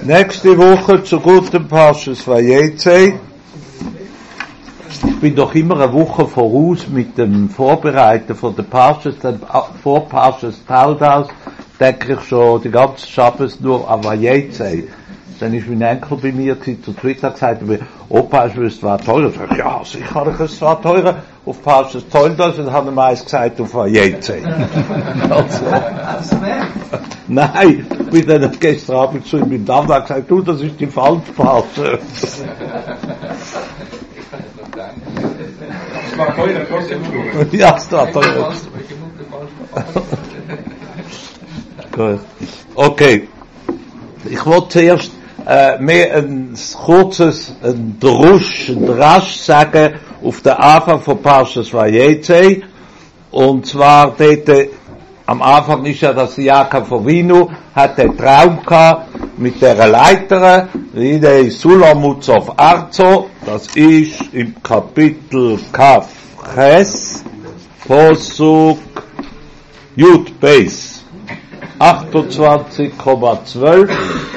Nächste Woche zu guten Parshas Vayetze. Ich bin doch immer eine Woche voraus mit dem Vorbereiten von der Parshas, vor Parshas Taldas denke ich schon die ganze Schabbos nur an Vayetze. Dann ist mein Enkel bei mir zu Twitter gesagt, Opa, es war teuer. Ich sage, ja, sicher, es war teuer. Auf Parshas Taldas und haben meist gesagt auf Vayetze. Also. Nein, ich bin dann gestern Abend zu ihm im Damm und gesagt, du, das ist die falsche Parshas. Das war teuer, trotzdem. Ja, es war teuer. Gut. Okay. Ich wollte zuerst mehr ein kurzes, ein Drasch sagen auf den Anfang von Parshas Vayetze. Und zwar dort, am Anfang ist ja, dass Jakob Avinu hat den Traum gehabt mit der Leiter, in Sulamutz auf Arzo, das ist im Kapitel Kaf Ches, Posuk Yud Beis, 28,12.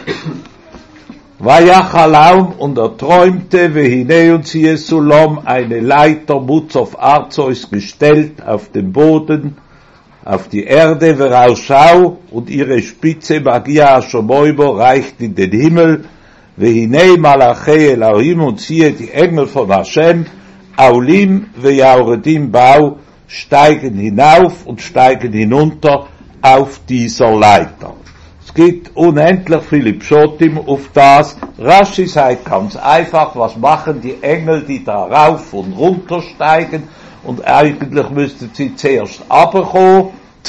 Vayachalaum, und träumte, vehine und siehe Sulam, eine Leiter Mutz auf Arzo ist gestellt auf dem Boden, auf die Erde, Verauschau, und ihre Spitze Magia Ashomoibo reicht in den Himmel, vehine Malachei Elohim, und siehe die Engel von Hashem, Aulim veyauredim Bau, steigen hinauf und steigen hinunter auf dieser Leiter. Es gibt unendlich viele Pschotim auf das. Rashi sagt ganz einfach, was machen die Engel, die da rauf und runter steigen, und eigentlich müssten sie zuerst runterkommen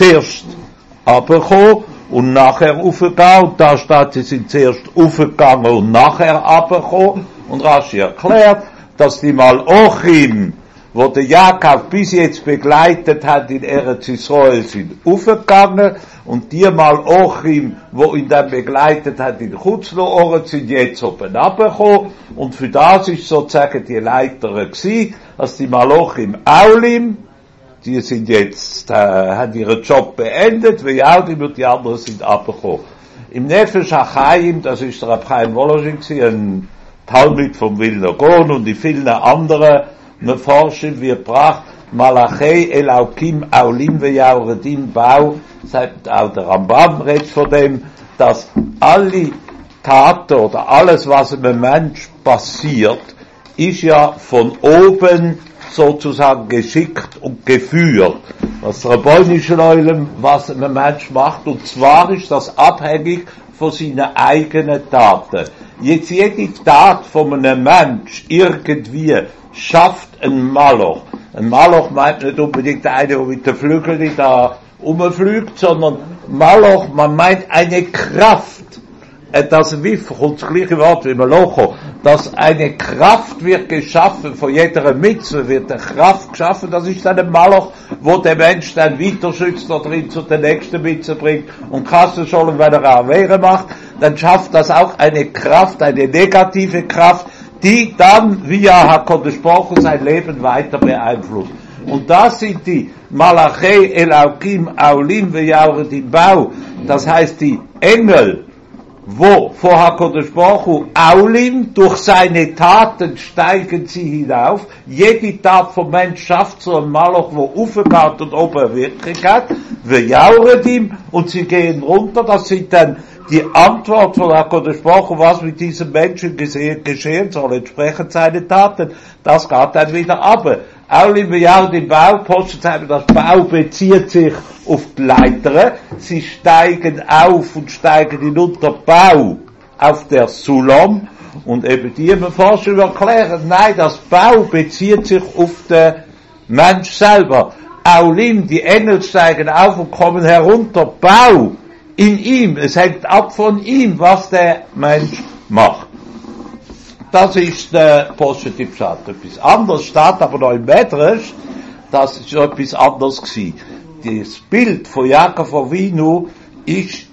und nachher raufgehen, und da steht, sie sind zuerst raufgegangen und nachher runtergekommen, und Rashi erklärt, dass die Malochim, wo der Jakob bis jetzt begleitet hat in Eretz Israel, sind aufgegangen, und die Malochim, wo ihn dann begleitet hat in Chutzlo-Oret, sind jetzt oben runtergekommen, und für das ist sozusagen die Leiter gewesen, dass die Malochim Aulim, die sind jetzt, haben ihren Job beendet, wie Aulim, und die anderen sind runtergekommen. Im Nefesh HaChaim, das ist der Reb Chaim Wolozhin gewesen, ein Talmid vom Vilna Gaon, und die vielen anderen Forschen wird gebracht, Malachei Elohim Aulim veyauredim Bau, sagt auch der Rambam redet von dem, dass alle Taten oder alles, was einem Mensch passiert, ist ja von oben sozusagen geschickt und geführt. Was Rabbonische Leulem, was ein Mensch macht, und zwar ist das abhängig von seinen eigenen Taten. Jetzt jede Tat von einem Mensch irgendwie schafft ein Maloch. Ein Maloch meint nicht unbedingt einer, der mit den Flügeln da rumfliegt, sondern Maloch, man meint eine Kraft. Das Wif, kommt das gleiche Wort wie Malocho, dass eine Kraft wird geschaffen, von jeder Mitzwe wird eine Kraft geschaffen, das ist dann ein Maloch, wo der Mensch dann weiter schützt oder ihn zu der nächsten Mitzwe bringt, und Kasse schon, wenn er Avere macht, dann schafft das auch eine Kraft, eine negative Kraft, die dann, wie ja HaKadosh Baruch Hu sein Leben weiter beeinflusst. Und das sind die Malachei Elohim Aulim veyauredim Bau, das heißt die Engel, wo vor HaKadosh Baruch Hu Aulim, durch seine Taten steigen sie hinauf. Jede Tat vom Mensch schafft so ein Maloch, wo aufgeht und oben wirklich hat, veyauredim, und sie gehen runter, das sind dann die Antwort von HaKadosh Baruch Hu, was mit diesem Menschen geschehen soll, entsprechend seine Taten, das geht dann wieder runter. Aulim veyauredim Bau, Postzeichen, das Bau bezieht sich auf die Leiter, sie steigen auf und steigen hinunter, Bau auf der Sulam, und eben die Forscher erklären, nein, das Bau bezieht sich auf den Mensch selber. Aulim, die Engel steigen auf und kommen herunter, Bau in ihm, es hängt ab von ihm, was der Mensch macht. Das ist der positive Pshat. Etwas anderes steht aber noch im Medrash, das ist etwas anderes gewesen. Das Bild von Jakob Avinu ist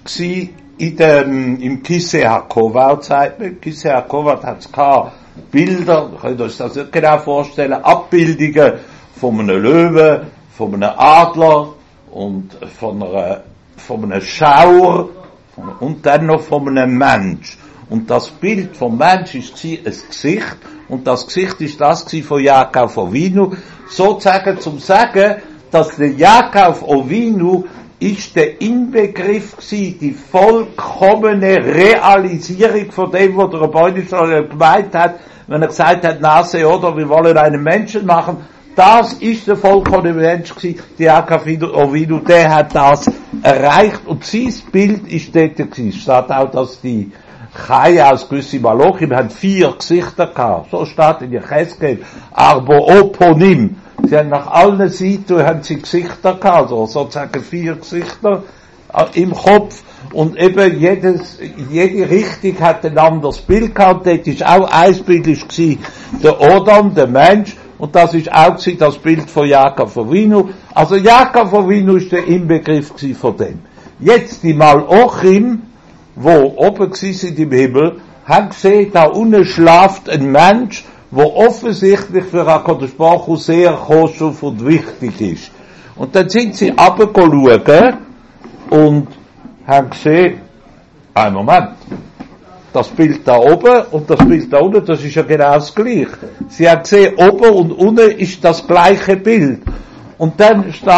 im Kisei HaKovah Zeit. Kisei HaKovah hat es gehabt, Bilder, könnt ihr euch das nicht genau vorstellen, Abbildungen von einem Löwen, von einem Adler und von einem Schauer und dann noch von einem Mensch. Und das Bild vom Mensch war ein Gesicht, und das Gesicht ist das von Jakob Avinu, sozusagen zum Sagen, dass der Jakob Avinu ist der Inbegriff gewesen, die vollkommene Realisierung von dem, was der Rebbeinu gemeint hat, wenn er gesagt hat, Nase, oder, wir wollen einen Menschen machen. Das ist der vollkommene Mensch gewesen, der Jakob Avinu, der hat das erreicht, und sein Bild ist dort gewesen. Es steht auch, dass die Chaya aus gewisse Malochim haben 4 Gesichter gehabt. So steht in Jecheskel. Arbooponim. Sie haben nach allen Seiten haben sie Gesichter gehabt, also sozusagen 4 Gesichter im Kopf. Und eben jede Richtung hat ein anderes Bild gehabt. Dort ist auch ein Bild gewesen, der Odom, der Mensch. Und das ist auch gewesen, das Bild von Jakob Avinu. Also Jakob Avinu ist der Inbegriff gewesen von dem. Jetzt die Malochim, wo oben sind im Himmel, haben gesehen, da unten schlaft ein Mensch, wo offensichtlich für HaKadosh Baruch Hu sehr koschof und wichtig ist. Und dann sind sie runtergeschaut und haben gesehen, einen Moment, das Bild da oben und das Bild da unten, das ist ja genau das Gleiche. Sie haben gesehen, oben und unten ist das gleiche Bild. Und dann steht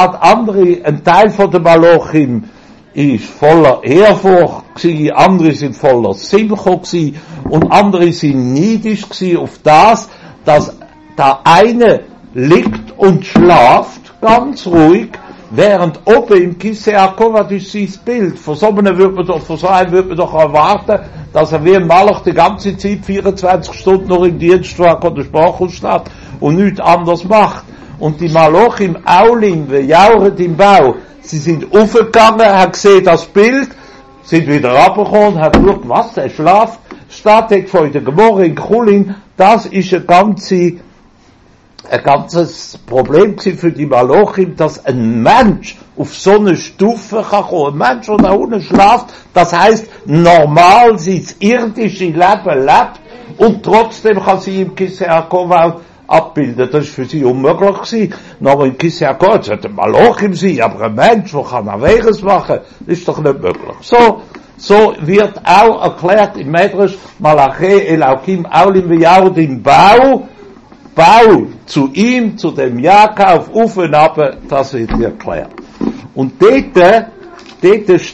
ein Teil von der Malochim ist voller Ehrfurcht gewesen, andere sind voller Simcha gewesen, und andere sind neidisch gewesen auf das, dass der eine liegt und schlaft, ganz ruhig, während oben im Kisei HaKavod ist sein Bild. Von so einem würde man doch erwarten, dass er wie ein Malach die ganze Zeit 24 Stunden noch im Dienst von HaKadosh Baruch Hu steht und nichts anderes macht. Und die Malochim Aulim, die jauren im Bau, sie sind aufgegangen, haben gesehen das Bild, sind wieder runtergekommen, haben geschaut, was, der schlaft, steht von der Gemorre in Chulin. Das ist ein ganzes Problem für die Malochim, dass ein Mensch auf so eine Stufe kann kommen. Ein Mensch, der da unten schlaft, das heisst, normal sein irdische Leben lebt, und trotzdem kann sie im Kisei HaKavod abbilden. Das ist für sie unmöglich gewesen. Aber im Kisei HaKavod sollte ein Malochim sein, aber ein Mensch, der kann Averes machen, ist doch nicht möglich. So wird auch erklärt im Medrash, Malache Elohim Aulim V'Yard im Bau zu ihm, zu dem Jakob, auf und ab, das wird erklärt. Und dort steht nicht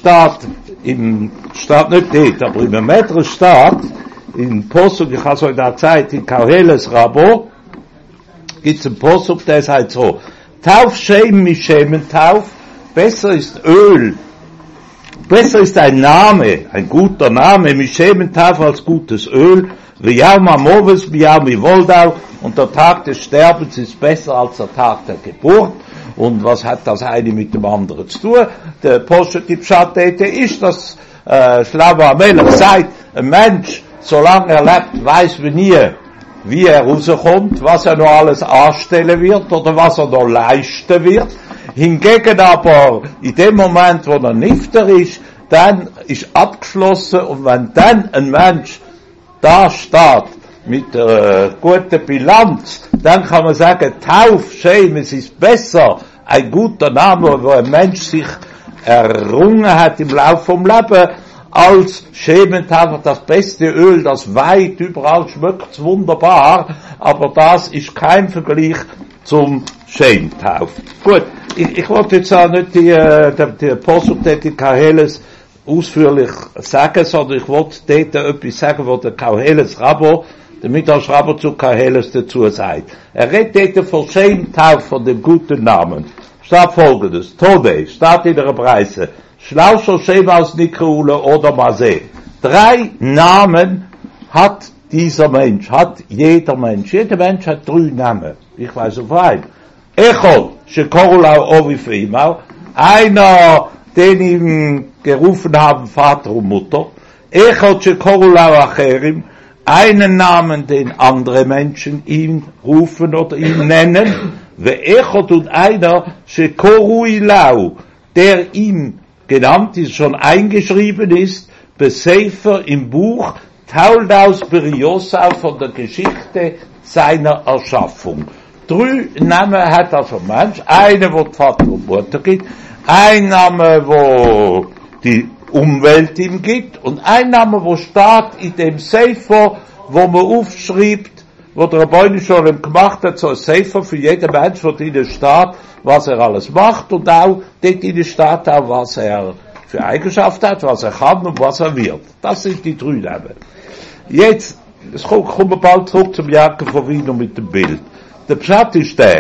dort, aber im Medrash steht, in Posuk, ich habe es euch da Zeit, in Koheles Rabo, gibt's einen Posuk, der sagt so, Tauf Shem Mishemen Tauf, besser ist Öl, besser ist ein Name, ein guter Name, Mishemen Tauf als gutes Öl, V'Yam Amoves, V'Yam Ivoldau, und der Tag des Sterbens ist besser als der Tag der Geburt. Und was hat das eine mit dem anderen zu tun? Der positive Pshat ist, dass Shlomo HaMelech sagt, ein Mensch, solange er lebt, weiß man nie, wie er rauskommt, was er noch alles anstellen wird oder was er noch leisten wird. Hingegen aber, in dem Moment, wo er Nifter ist, dann ist abgeschlossen, und wenn dann ein Mensch da steht, mit guter Bilanz, dann kann man sagen, Tauf, Shem, es ist besser, ein guter Name, wo ein Mensch sich errungen hat im Laufe vom Leben, als Shem Tauf, das beste Öl, das weit überall schmeckt, wunderbar, aber das ist kein Vergleich zum Shem Tauf. Gut, ich wollte jetzt auch nicht die Posuk in Koheles ausführlich sagen, sondern ich wollte dort etwas sagen, wo der Koheles Rabo, der Midrash Rabo zu Koheles dazu sagt. Er redet dort von Shem Tauf, von dem guten Namen. Steht folgendes, Tode, steht in der Preise, Schlauscher Shem aus Nikreule oder Maseh. 3 Namen hat dieser Mensch, hat jeder Mensch. Jeder Mensch hat 3 Namen. Ich weiß auf einen. Echol, Shekorulau Ovifrimau, einer, den ihm gerufen haben Vater und Mutter. Echol, Shekorulau Acherim, einen Namen, den andere Menschen ihn rufen oder ihn nennen. Ve'echot, und einer, Shekoruilau, der ihm genannt ist, schon eingeschrieben ist, Besefer im Buch Toldos Beriosau, von der Geschichte seiner Erschaffung. 3 Namen hat also ein Mensch, einer, wo Vater und Mutter gibt, ein Name, wo die Umwelt ihm gibt, und ein Name, wo steht in dem Sefer, wo man aufschreibt, wo der Rabbeinu Sholem gemacht hat, so ein Sefer für jeden Mensch, wo drinnen steht, was er alles macht, und auch dort drinnen steht auch, was er für Eigenschaften hat, was er kann und was er wird. Das sind die 3 Namen. Jetzt, kommen wir bald zurück zum Jakob von Wiener mit dem Bild. Der Pshat ist der,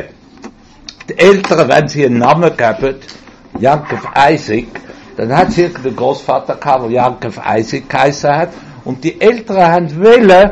die Eltern, wenn sie einen Namen geben, Jakob Isaac, dann hat sie irgendeinen Großvater gehabt, der Jakob Isaac geheißen hat, und die Eltern haben wollen,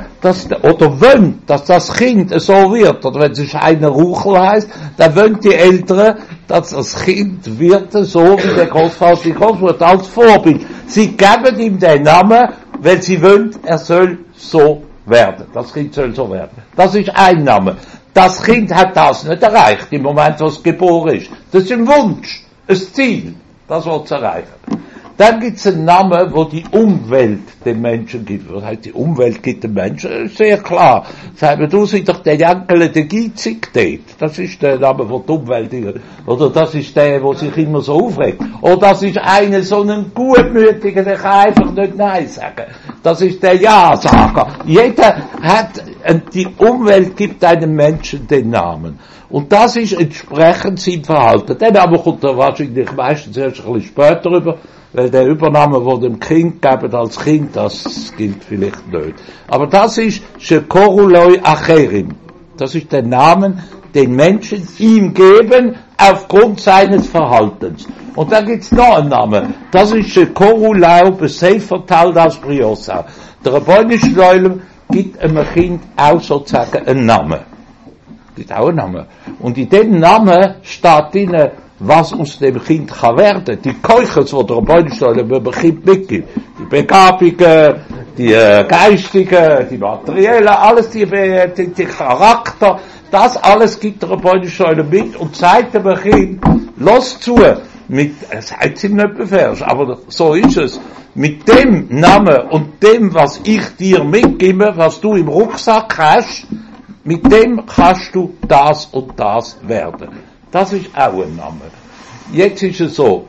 wollen, dass das Kind so wird, oder wenn es einer Ruchel heißt, dann wollen die Eltern, dass das Kind wird so wie der Großvater, die Großmutter, als Vorbild. Sie geben ihm den Namen, weil sie wollen, er soll so werden. Das Kind soll so werden. Das ist ein Name. Das Kind hat das nicht erreicht, im Moment, wo es geboren ist. Das ist ein Wunsch, ein Ziel, das wird es erreichen. Dann gibt es einen Namen, wo die Umwelt den Menschen gibt. Was heißt, die Umwelt gibt den Menschen? Sehr klar. Sagen du sind doch der Jankel, der Giezig dort. Das ist der Name, wo die Umwelt ist. Oder das ist der, wo sich immer so aufregt. Oder das ist einer so ein Gutmütiger, der kann einfach nicht Nein sagen. Das ist der Ja-Sager. Jeder hat, die Umwelt gibt einem Menschen den Namen. Und das ist entsprechend sein Verhalten. Der Name kommt da wahrscheinlich meistens erst ein bisschen später rüber, weil der Übernahme, wo dem Kind geben als Kind, das gilt vielleicht nicht. Aber das ist Shekoruloi Acherim. Das ist der Name, den Menschen ihm geben, aufgrund seines Verhaltens. Und dann gibt's noch einen Namen. Das ist Shekoruloi Besefer Taldas Briosa. Der Rabbeinu Sholem gibt einem Kind auch sozusagen einen Namen. Gibt auch einen Namen. Und in dem Namen steht drinnen, was aus dem Kind kann werden. Die Keuchers, die der Rabbeinu Sholem über Kind mitgibt. Die Begabungen, die Geistigen, die Materiellen, alles, die Charakter, das alles gibt der Rabbeinu Sholem mit und zeigt dem Kind, lass zu, es heißt ihm nicht befährst, aber so ist es. Mit dem Namen und dem, was ich dir mitgebe, was du im Rucksack hast, mit dem kannst du das und das werden. Das ist auch ein Name. Jetzt ist es so.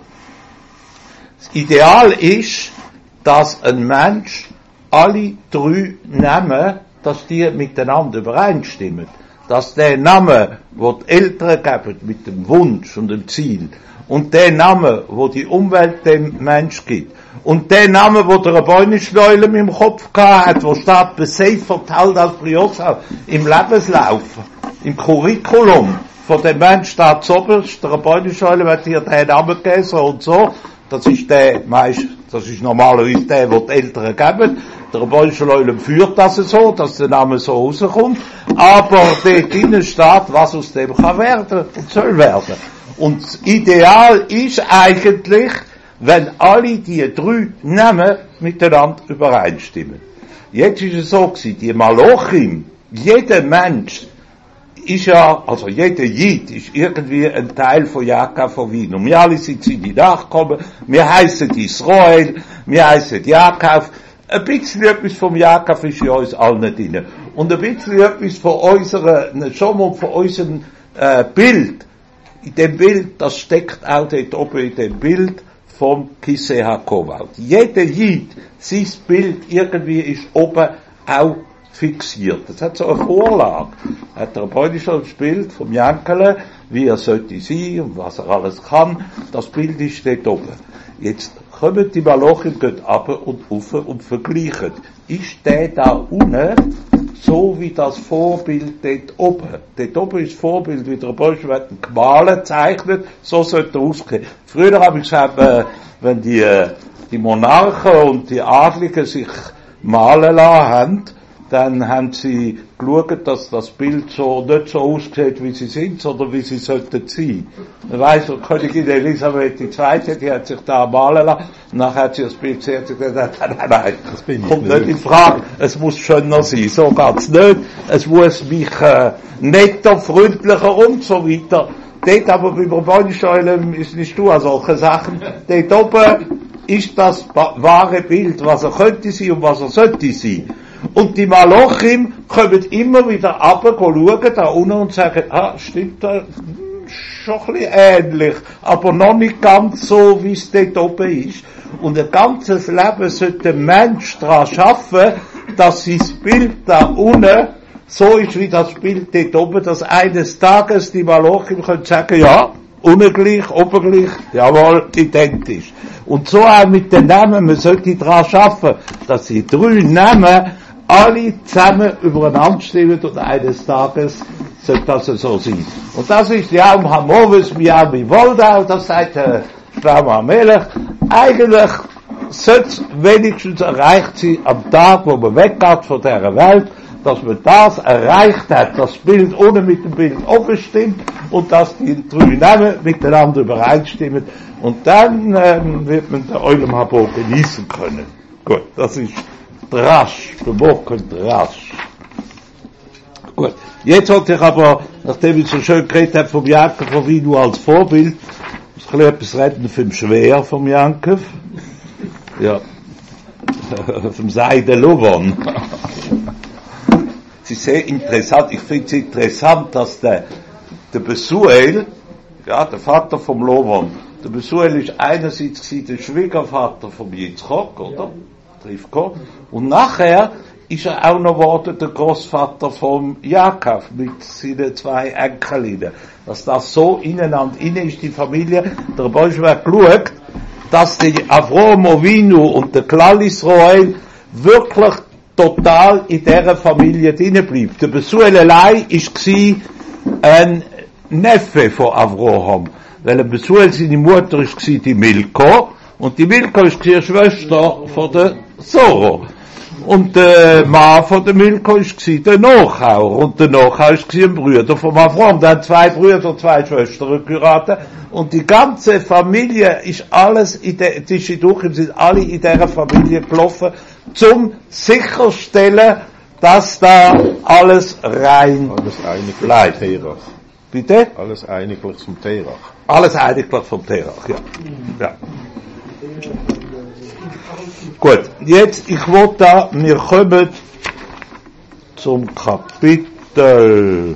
Das Ideal ist, dass ein Mensch alle 3 Namen, dass die miteinander übereinstimmen. Dass der Name, wo die Eltern geben, mit dem Wunsch und dem Ziel, und der Name, wo die Umwelt dem Mensch gibt, und der Name, wo der Rabbeinu Sholem im Kopf gehabt hat, wo steht, Besefer Taldas Briosa, im Lebenslauf, im Curriculum von dem Mensch steht zuoberst, der Rabbeinu Sholem hat hier den Namen gegeben, so und so, das ist normalerweise der, wo die Eltern geben, der Rabbeinu Sholem führt das so, dass der Name so rauskommt, aber dort drinnen steht, was aus dem kann werden und soll werden. Und das Ideal ist eigentlich, wenn alle die 3 Namen miteinander übereinstimmen. Jetzt ist es so gewesen, die Malochim, jeder Mensch ist ja, also jeder Jid ist irgendwie ein Teil von Jakob von Wiener. Wir alle sind die Nachkommen, wir heißen Israel, wir heißen Jakob. Ein bisschen etwas vom Jakob ist in uns allen drin. Und ein bisschen etwas von unserem Bild. In dem Bild, das steckt auch dort oben in dem Bild vom Kisei HaKovod. Jeder Jid, sein Bild irgendwie ist oben auch fixiert. Das hat so eine Vorlage. Hat der Rabbeinu schon das Bild vom Jankele, wie er sollte sein und was er alles kann. Das Bild ist dort oben. Jetzt kommen die Malochim runter und rauf und vergleichen. Ist der da unten so wie das Vorbild dort oben? Dort oben ist das Vorbild, wie der Rabbeinu gemalt, zeichnet, so sollte er aussehen. Früher habe ich gesagt, wenn die Monarchen und die Adligen sich malen lassen haben, dann haben sie geschaut, dass das Bild so nicht so aussieht, wie sie sind, sondern wie sie sollten sein. Man weiss, Königin Elisabeth II., die hat sich da malen lassen, und nachher hat sie das Bild gesehen und gesagt, nein, das kommt nicht in Frage, es muss schöner sein, so geht's nicht, es muss mich netter, freundlicher und so weiter. Dort aber beim Rabbeinu Sholem ist nicht du an solche Sachen. Dort oben ist das wahre Bild, was er könnte sein und was er sollte sein. Und die Malochim kommen immer wieder runter, schauen da unten und sagen, stimmt das? schon ein bisschen ähnlich, aber noch nicht ganz so, wie es dort oben ist. Und ein ganzes Leben sollte der Mensch daran arbeiten, dass sein Bild da unten so ist wie das Bild dort oben, dass eines Tages die Malachim können sagen, ja, unten gleich, oben gleich, jawohl, identisch. Und so auch mit den Namen, man sollte daran arbeiten, dass die 3 Namen alle zusammen übereinander stimmen und eines Tages sollte das so sein. Und das ist ja um Hamoves, Miami Woldau, das sagt Shlomo Melech. Eigentlich sollte es wenigstens erreicht sein am Tag, wo man weggeht von dieser Welt, dass man das erreicht hat, das Bild ohne mit dem Bild oben stimmt und dass die 3 Namen miteinander übereinstimmen. Und dann wird man den Olam Haba genießen können. Gut, das ist Drasch, bemockend Drasch. Gut, jetzt wollte ich aber, nachdem ich so schön geredet habe vom Jakob von Avinu als Vorbild, muss ich etwas reden vom Schwer vom Jakob. Ja, vom Seide Lovon. Es ist sehr interessant, ich finde es interessant, dass der Besuel, ja, der Vater vom Lovon, der Besuel ist einerseits der Schwiegervater vom Yitzchok, oder? Rivko. Und nachher ist er auch noch geworden der Großvater vom Jakob mit seinen 2 Enkelinnen. Dass das so ineinander ist, die Familie. Der Bosch wird geschaut, dass der Avraham Avinu und der Klal Israel wirklich total in dieser Familie drin bleibt. Der Besuel allein war ein Neffe von Avraham. Weil der Besuel seine Mutter war die Milko. Und die Milko war die Schwester von der Zoro. Und der Mann von der Milko war der Nochau. Und der Nochau war ein Bruder von Avraham. Der hat 2 Brüder, 2 Schwestern geheiratet. Und die ganze Familie ist alles zwischendurch sind alle in dieser Familie gelaufen, zum sicherstellen, dass da alles rein bleibt. Bitte? Alles einiglich zum Terach. Alles einiglich vom Terach, ja. Ja. Gut, jetzt, ich will da, wir kommen zum Kapitel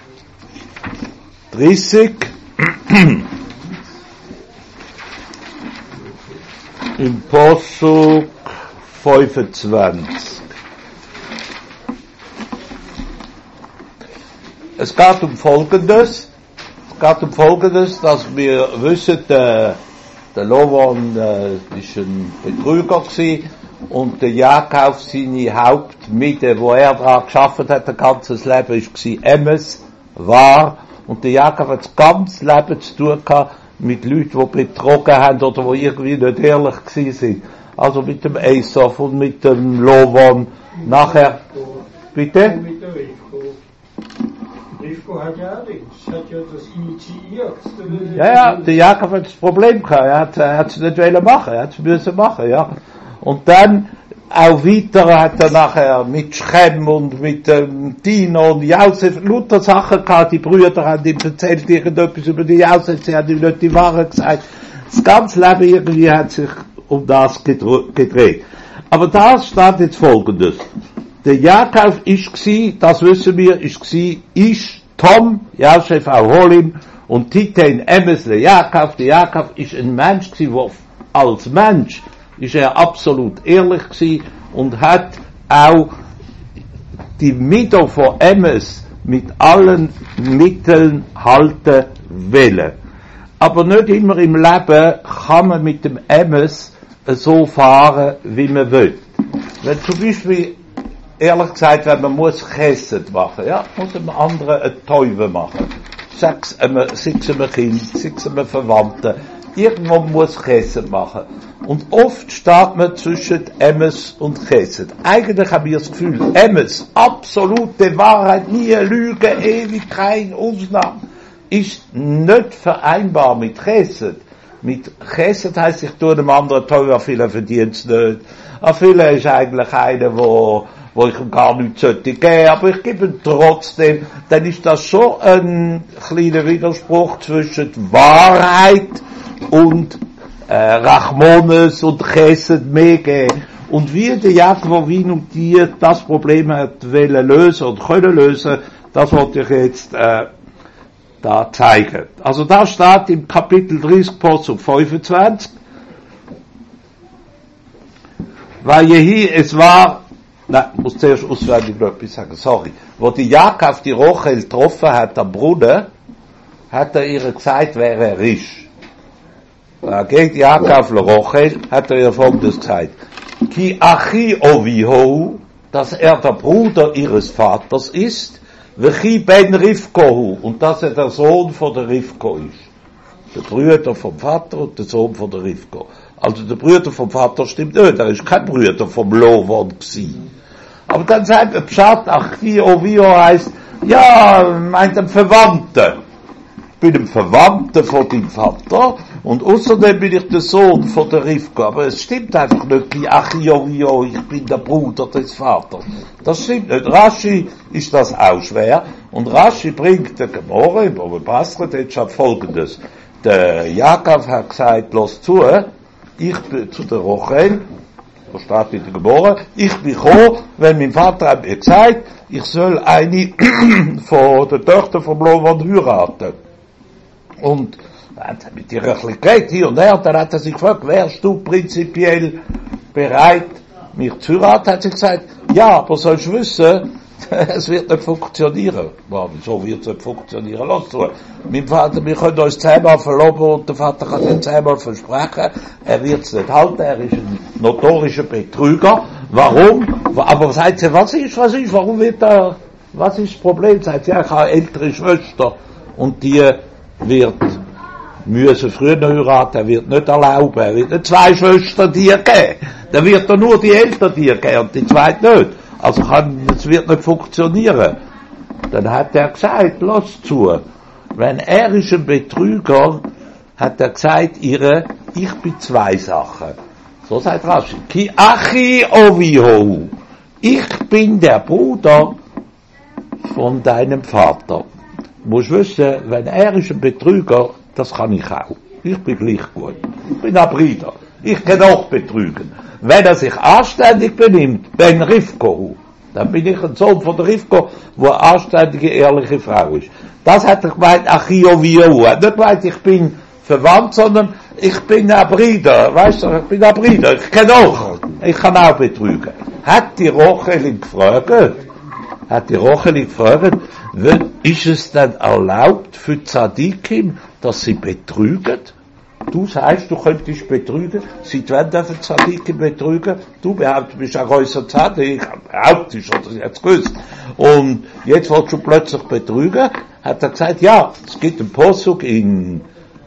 30. Im Posuk 25. Es geht um Folgendes, dass wir wissen, der Lovon ist ein Betrüger gewesen und der Jakob seine Hauptmiete, wo er daran gearbeitet hat, ein ganzes Leben, war Emes, wahr, und der Jakob hat das ganze Leben zu tun gehabt mit Leuten, die betrogen haben oder die irgendwie nicht ehrlich gewesen sind. Also mit dem Esau und mit dem Lovon. Nachher, bitte? Rivko hat ja das initiiert. Ja, der Jakob hat das Problem gehabt, er hat es nicht machen, er hat es müssen machen, ja. Und dann, auch weiter hat er nachher mit Schem und mit Dino und Josef lauter Sachen gehabt, die Brüder haben ihm erzählt irgendetwas über die Josef, sie haben ihm nicht die Wahrheit gesagt. Das ganze Leben irgendwie hat sich um das gedreht. Aber da steht jetzt Folgendes. Der Jakob ist das wissen wir, ist Tom, Josef Aholim und Titen Emes der Jakob. Der Jakob ist ein Mensch gewesen, wo als Mensch ist er absolut ehrlich gewesen und hat auch die Mittel von Emes mit allen Mitteln halten wollen. Aber nicht immer im Leben kann man mit dem Emes so fahren, wie man will. Wenn zum Beispiel, ehrlich gesagt, wenn man muss Chesed machen, ja, muss einem anderen eine Teufel machen. Sei es einem Kind, sei es einem Verwandten. Irgendwo muss Chesed machen. Und oft steht man zwischen Emes und Chesed. Eigentlich habe ich das Gefühl, Emes, absolute Wahrheit, nie Lüge, ewig kein Ausnahme, ist nicht vereinbar mit Chesed. Mit Chesed heisst, ich tue einem anderen Teufel, viele verdient es nicht. Viele ist eigentlich einer, wo ich ihm gar nichts sollte geben, aber ich gebe ihm trotzdem. Dann ist das schon ein kleiner Widerspruch zwischen Wahrheit und Rachmones und Chesed mehr geben. Und wie der Jakob Avinu dir das Problem hat wollen lösen und können lösen, das wollte ich jetzt da zeigt. Also da steht im Kapitel 30, Posuk 25, weil es war, ich muss zuerst auswendig noch etwas sagen, sorry, wo die Jakob die Rochel getroffen hat am Brunnen, hat er ihr gesagt, wer er ist. Da geht Jakob Rochel, hat er ihr Folgendes gesagt, Ki achi oviho, dass er der Bruder ihres Vaters ist, Vechi ben Rivkohu, und dass er der Sohn von der Rivko ist. Der Brüder vom Vater und der Sohn von der Rivko. Also der Brüder vom Vater stimmt nicht, er ist kein Brüder vom Lovan gewesen. Aber dann sagt er, Pshat, Achi Ovio heißt, ja, meint ein Verwandter. Ich bin ein Verwandter von deinem Vater und außerdem bin ich der Sohn von der Rivko. Aber es stimmt einfach nicht, Achi Ovio, ich bin der Bruder des Vaters. Das stimmt nicht. Rashi ist das auch schwer. Und Rashi bringt der Gemorre, im Baba Basra, dort steht Folgendes. Der Jakob hat gesagt, los zu, ich bin zu der Rochel, da steht in der Gemorre, ich bin gekommen, wenn mein Vater hat mir gesagt, ich soll eine von der Töchter vom Lovan heiraten. Und dann hat er mit ihr ein bisschen geredet, hier und her, und dann hat er sich gefragt, wärst du prinzipiell bereit, mich zu heiraten? Hat sie gesagt, ja, aber sollst du wissen, es wird nicht funktionieren. Wieso wird es nicht funktionieren? Lass zu. Mein Vater, wir können uns 10-mal verloben und der Vater kann nicht 10-mal versprechen. Er wird es nicht halten, er ist ein notorischer Betrüger. Warum? Aber sagt sie, was ist, warum wird er, was ist das Problem? Sagt sie, ja, ich habe eine ältere Schwester und die wird müssen früher heiraten, er wird nicht erlauben, er wird nicht 2 Schwestern dir geben. Dann wird er nur die Eltern dir geben und die zweite nicht. Also es wird nicht funktionieren. Dann hat er gesagt, lass zu. Wenn er ist ein Betrüger, hat er gesagt, ich bin 2 Sachen. So sagt Rashi. Ki achi oviho. Ich bin der Bruder von deinem Vater. Du musst wissen, wenn er ist ein Betrüger, das kann ich auch. Ich bin gleich gut. Ich bin ein Bruder. Ich kann auch betrügen. Wenn er sich anständig benimmt, Ben Rivko, dann bin ich ein Sohn von der Rivko, wo eine anständige, ehrliche Frau ist. Das hat er gemeint, Achio Vio. Er hat nicht gemeint, ich bin verwandt, sondern ich bin ein Bruder. Weißt du, ich bin ein Bruder. Ich kann auch betrügen. Hat die Rochel gefragt, ist es denn erlaubt für Tzadikim, dass sie betrügen? Du sagst, du könntest betrügen. Seit wann dürfen Tzadikim betrügen? Du behauptest, du bist ein grösser Tzadik. Behauptest, oder jetzt gewusst. Und jetzt willst du plötzlich betrügen. Hat er gesagt, ja, es gibt einen Posuk in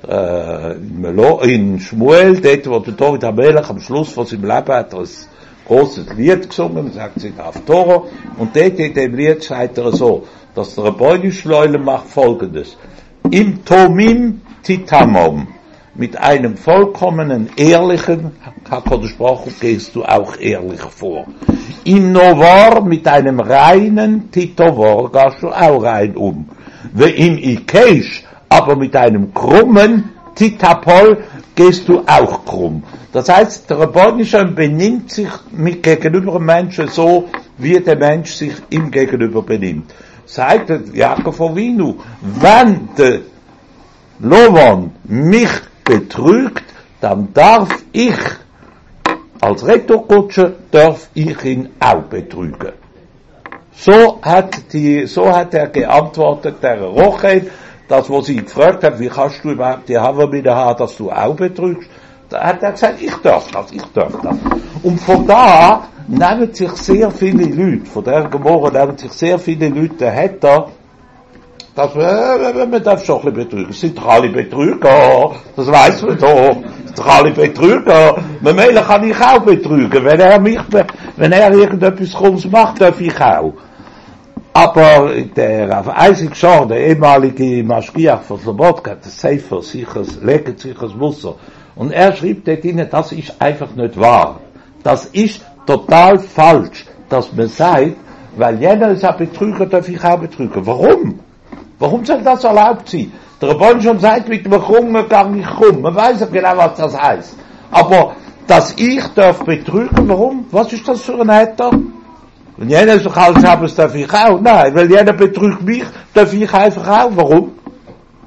Shmuel, dort, wo der David HaMelech am Schluss von seinem Leben hat er ein großes Lied gesungen, sagt sie auf Torah, und dort in dem Lied sagt er so, dass der Rebbeinu Shloile macht Folgendes. Im Tomim Titamom, mit einem vollkommenen, ehrlichen HaKadosh Baruch Hu gehst du auch ehrlich vor. Im Novar, mit einem reinen Titovor, gehst du auch rein um. Im Ikesh, aber mit einem krummen Titapol, gehst du auch krumm. Das heißt, der Rebbeinu benimmt sich mit gegenüber dem Menschen so, wie der Mensch sich ihm gegenüber benimmt. Sagt der Jakob Avinu, wenn der Lovan mich betrügt, dann darf ich, als Retourkutscher, darf ich ihn auch betrügen. So hat er geantwortet, der Rochel, das, wo sie gefragt hat, wie kannst du überhaupt die Havermine haben, dass du auch betrügst, da hat er gesagt, ich darf das. Und von da nehmen sich sehr viele Leute, von der Gemorre nehmen sich sehr viele Leute, der Hatter, dass man darf schon ein bisschen betrügen. Es sind doch alle Betrüger, das weiss man doch. Es sind doch alle Betrüger. Mit Meilen kann ich auch betrügen. Wenn er irgendetwas Krummes macht, darf ich auch. Aber der Isaac Shor, der ehemalige Maschgiach von Slobodka, der Sefer, legt sich das Wasser. Und er schrieb dort hinein, das ist einfach nicht wahr. Das ist total falsch, dass man sagt, weil jener ist ein Betrüger, darf ich auch betrügen. Warum? Warum soll das erlaubt sein? Der Rebbeinu schon sagt, mit dem Krummen kann ich krumm. Man weiß ja genau, was das heißt. Aber, dass ich darf betrügen, warum? Was ist das für ein Hater? Wenn jener so alles haben, darf ich auch. Nein, weil jener betrügt mich, darf ich einfach auch. Warum?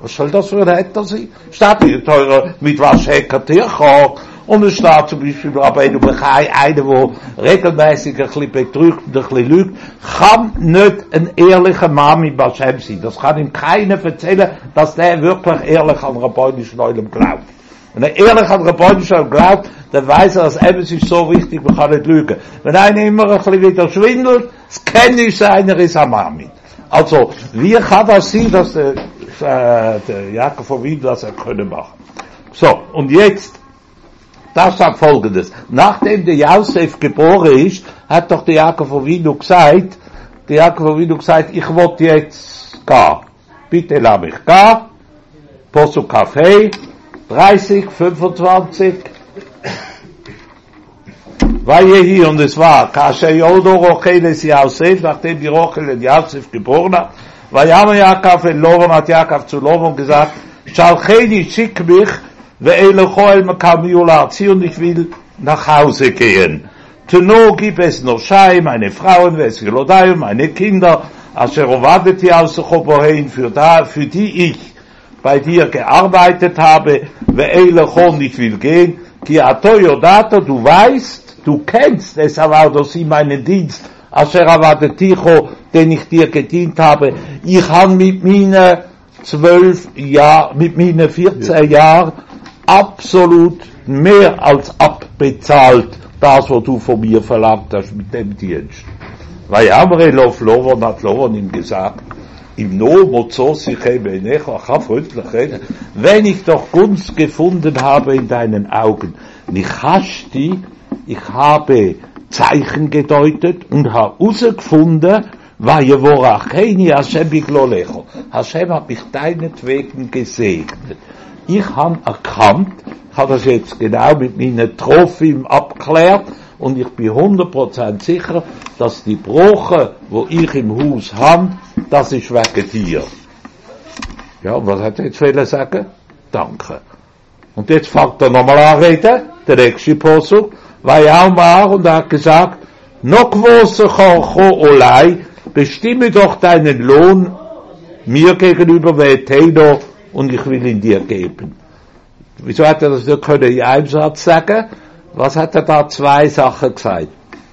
Was soll das für ein Retter sein? Steht nicht teurer mit Waschhecker Tierkorb. Und es steht zum Beispiel Rabbeinu Bechai, einer, der regelmäßig ein bisschen betrügt und ein bisschen lügt, kann nicht ein ehrlicher Mann mit Hashem sein. Das kann ihm keiner erzählen, dass der wirklich ehrlich an Rabbeinu Shalom glaubt. Wenn er ehrlich an Rabbeinu Shalom glaubt, dann weiß er, dass es ist so wichtig, man kann nicht lügen. Wenn einer immer ein bisschen wieder schwindelt, das kenne ich, einer ist am Amin. Also, wie kann das sein, dass der Jakob von Wien das können machen? So, und jetzt, das sagt Folgendes. Nachdem der Josef geboren ist, hat doch der Jakob von Wien gesagt, ich will jetzt gehen. Bitte lass mich gehen. Posuk Kaffee, 30, 25. Vayehi, und es war, Kasher Yodo Rocheles Yosef, nachdem die Rochel in Josef geboren hat, Vayama Jakob in Lovan, hat Jakob zu Lovan gesagt, Shalcheni, schick mich, und ich will nach Hause gehen. Teno gib es noch Schei, meine Frauen, meine Kinder, für die ich bei dir gearbeitet habe, ich will gehen, du weißt, du kennst es, aber dass ich meinen Dienst, den ich dir gedient habe, ich habe mit meinen 12 Jahren, mit meinen 14 Jahren, absolut mehr als abbezahlt, das, was du von mir verlangt hast mit dem Dienst. Weil Amrelov Lovan hat Lovan ihm gesagt, im Nomozos, ich kann freundlich reden, wenn ich doch Gunst gefunden habe in deinen Augen, ich habe Zeichen gedeutet und habe herausgefunden, Hashem hat mich deinetwegen gesegnet. Ich habe erkannt, ich habe das jetzt genau mit meinen Trophim abgeklärt und ich bin 100% sicher, dass die Broche, wo ich im Haus habe, das ist wegen dir. Ja, was hat er jetzt wollen sagen? Danke. Und jetzt fängt er nochmal an reden, der nächste Posuk, weil er auch und er hat gesagt, noch größer Olai, bestimme doch deinen Lohn mir gegenüber, Veteino, und ich will ihn dir geben. Wieso hat er das nicht können in einem Satz sagen? Was hat er da 2 Sachen gesagt?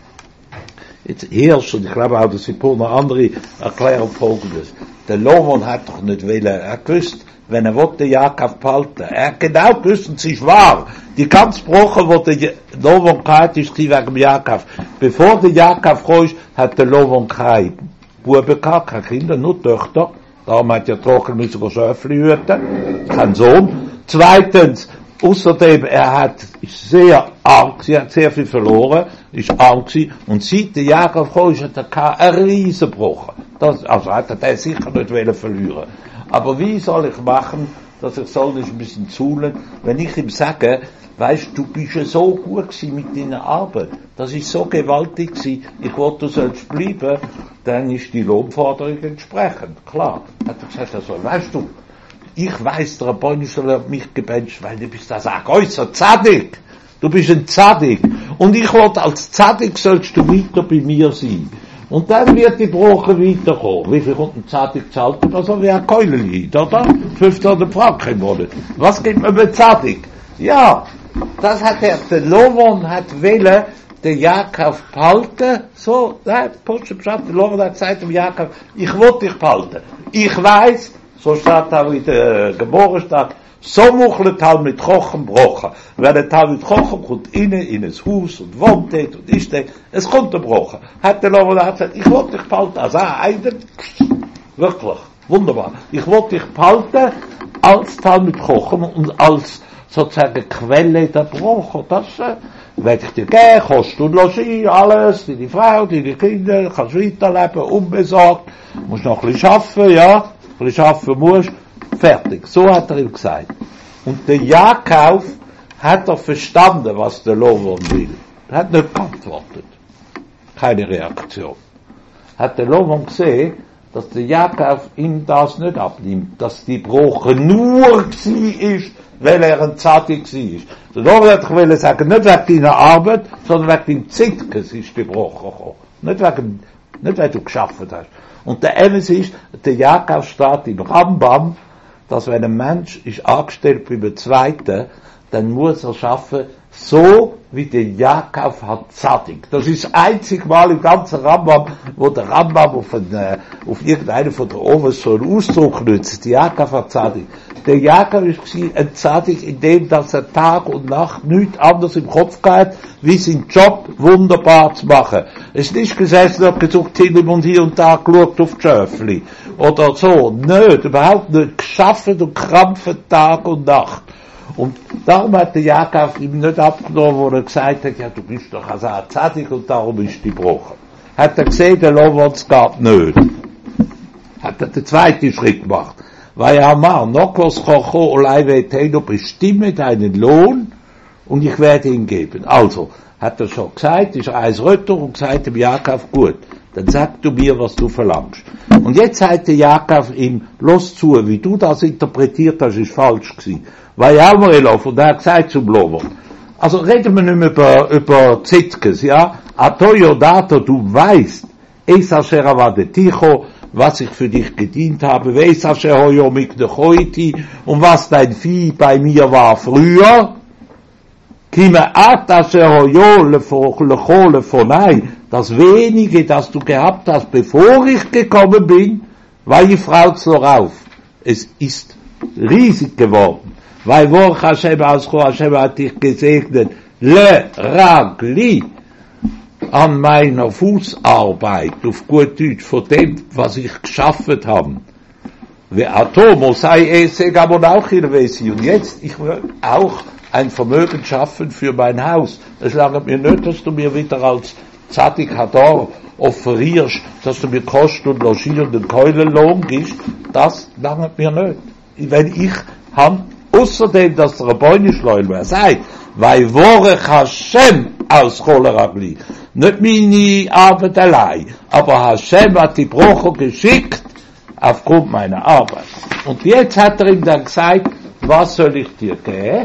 Jetzt erst, und ich glaube auch, dass die noch andere erklären Folgendes. Der Lovan hat doch nicht wollen, er gewusst, wenn er wollte Jakob behalten, er hat genau gewusst, und es ist wahr, die ganze Woche, wo der Lovan gehabt ist, wegen dem Jakob. Bevor der Jakob kam, hat der Lovan keine Buben gehabt, keine Kinder, nur Töchter. Darum hat er trocken müssen Schöfli hüten, kein Sohn. Zweitens, außerdem, ist sehr arm, sie hat sehr viel verloren, ist arm gewesen, und seit der Jakob kam, hat er einen Riesenbruch. Also hat er den sicher nicht wollen verlieren. Aber wie soll ich machen, dass ich soll nicht ein bisschen zuhlen, wenn ich ihm sage, weißt du, bist ja so gut gewesen mit deiner Arbeit, das ist so gewaltig gewesen, ich wollte, du sollst bleiben, dann ist die Lohnforderung entsprechend, klar. Hat er gesagt, also, weißt du, ich weiss, der Rabbeinu hat mich gebencht, weil du bist das ein größer Zadig. Du bist ein Zadig. Und ich wollte, als Zadig sollst du weiter bei mir sein. Und dann wird die Broche weiterkommen. Wie viel kommt ein Zadig zahlt? Also wie ein Keuleli, oder? 500 Franken im Monat. Was gibt man mit Zadig? Ja, das hat der Lovan hat wollen, der Jakob behalten, so, der Lovan hat gesagt dem Jakob, ich will dich behalten. Ich weiss, so steht auch in der Geborgenstadt, so muchlet halt mit Kochen brochen. Wenn er halt mit Kochen kommt innen in ein Haus und wohnt dort und ist dort, es kommt ein Brochen. Hat der Lovan gesagt, ich will dich behalten, als einer, wirklich, wunderbar. Ich will dich behalten, als Tal mit Kochen und als sozusagen Quelle der Broche. Das werde ich dir geben, Kost und Logis, alles, deine Frau, deine Kinder, kannst weiterleben, unbesorgt, musst noch ein bisschen arbeiten, ja, ein bisschen arbeiten musst, fertig. So hat er ihm gesagt. Und der Jakob hat er verstanden, was der Lovan will. Er hat nicht geantwortet. Keine Reaktion. Hat der Lovan gesehen, dass der Jakob ihm das nicht abnimmt, dass die Broche nur sie ist, weil er ein Zadig war. Der Lovan hat wollte sagen, nicht wegen deiner Arbeit, sondern wegen deinem Zitkes ist die Broche gekommen. Nicht weil du geschafft hast. Und der Emes ist, der Jakob steht im Rambam, dass wenn ein Mensch ist angestellt bei einem Zweiten, dann muss er schaffen, so wie der Jakob hat Zadig. Das ist das einzige Mal im ganzen Rambam, wo der Rambam auf irgendeinen von der Ohren so einen Ausdruck nutzt. Der Jakob hat Zadig. Der Jakob ist ein Zadig, in dem, dass er Tag und Nacht nichts anderes im Kopf gehabt, wie seinen Job wunderbar zu machen. Es ist nicht gesessen und gesagt, Tillim und hier und da geschaut auf die Schöfli. Oder so. Nicht, überhaupt nicht. Geschaffen und krampfen Tag und Nacht. Und darum hat der Jakob ihm nicht abgenommen, wo er gesagt hat, ja, du bist doch also ein Zadig und darum ist die gebrochen. Hat er gesehen, der Lovons geht nicht. Hat er den zweiten Schritt gemacht. Weil er mal, Nokos Kocho Olaiwe Teino, bestimme deinen Lohn und ich werde ihn geben. Also, hat er schon gesagt, ist er eins Rötter und gesagt dem Jakob, gut, dann sag du mir, was du verlangst. Und jetzt sagt der Jakob ihm, los zu, wie du das interpretiert hast, ist falsch gewesen. Weil ja auch Elov, und er hat gesagt zum Lover. Also reden wir nicht mehr über Zitkes, ja? Atoyo Dato, du weißt, es asher avade ticho, was ich für dich gedient habe, weiss asher hoyo miknechoiti, und was dein Vieh bei mir war früher, kime at asher hoyo lecho lefonai, das wenige, das du gehabt hast, bevor ich gekommen bin, weil die Frau auf. Es ist riesig geworden. Weil wo Hashem hat dich gesegnet, le ragli, an meiner Fußarbeit, auf gut Deutsch, von dem, was ich geschaffen habe. Ve atomo sei esegam auch in Wesi. Und jetzt, ich will auch ein Vermögen schaffen für mein Haus. Es langt mir nicht, dass du mir wieder als Zadig Hadar offerierst, dass du mir Kost und Logier und den Keulenlohn gibst. Das langt mir nicht. Wenn ich habe, außerdem, dass der Rabbeinu Shloim sagt, weil Vorech Hashem aus Choleragli, nicht meine Arbeit allein, aber Hashem hat die Broche geschickt aufgrund meiner Arbeit. Und jetzt hat er ihm dann gesagt, was soll ich dir geben?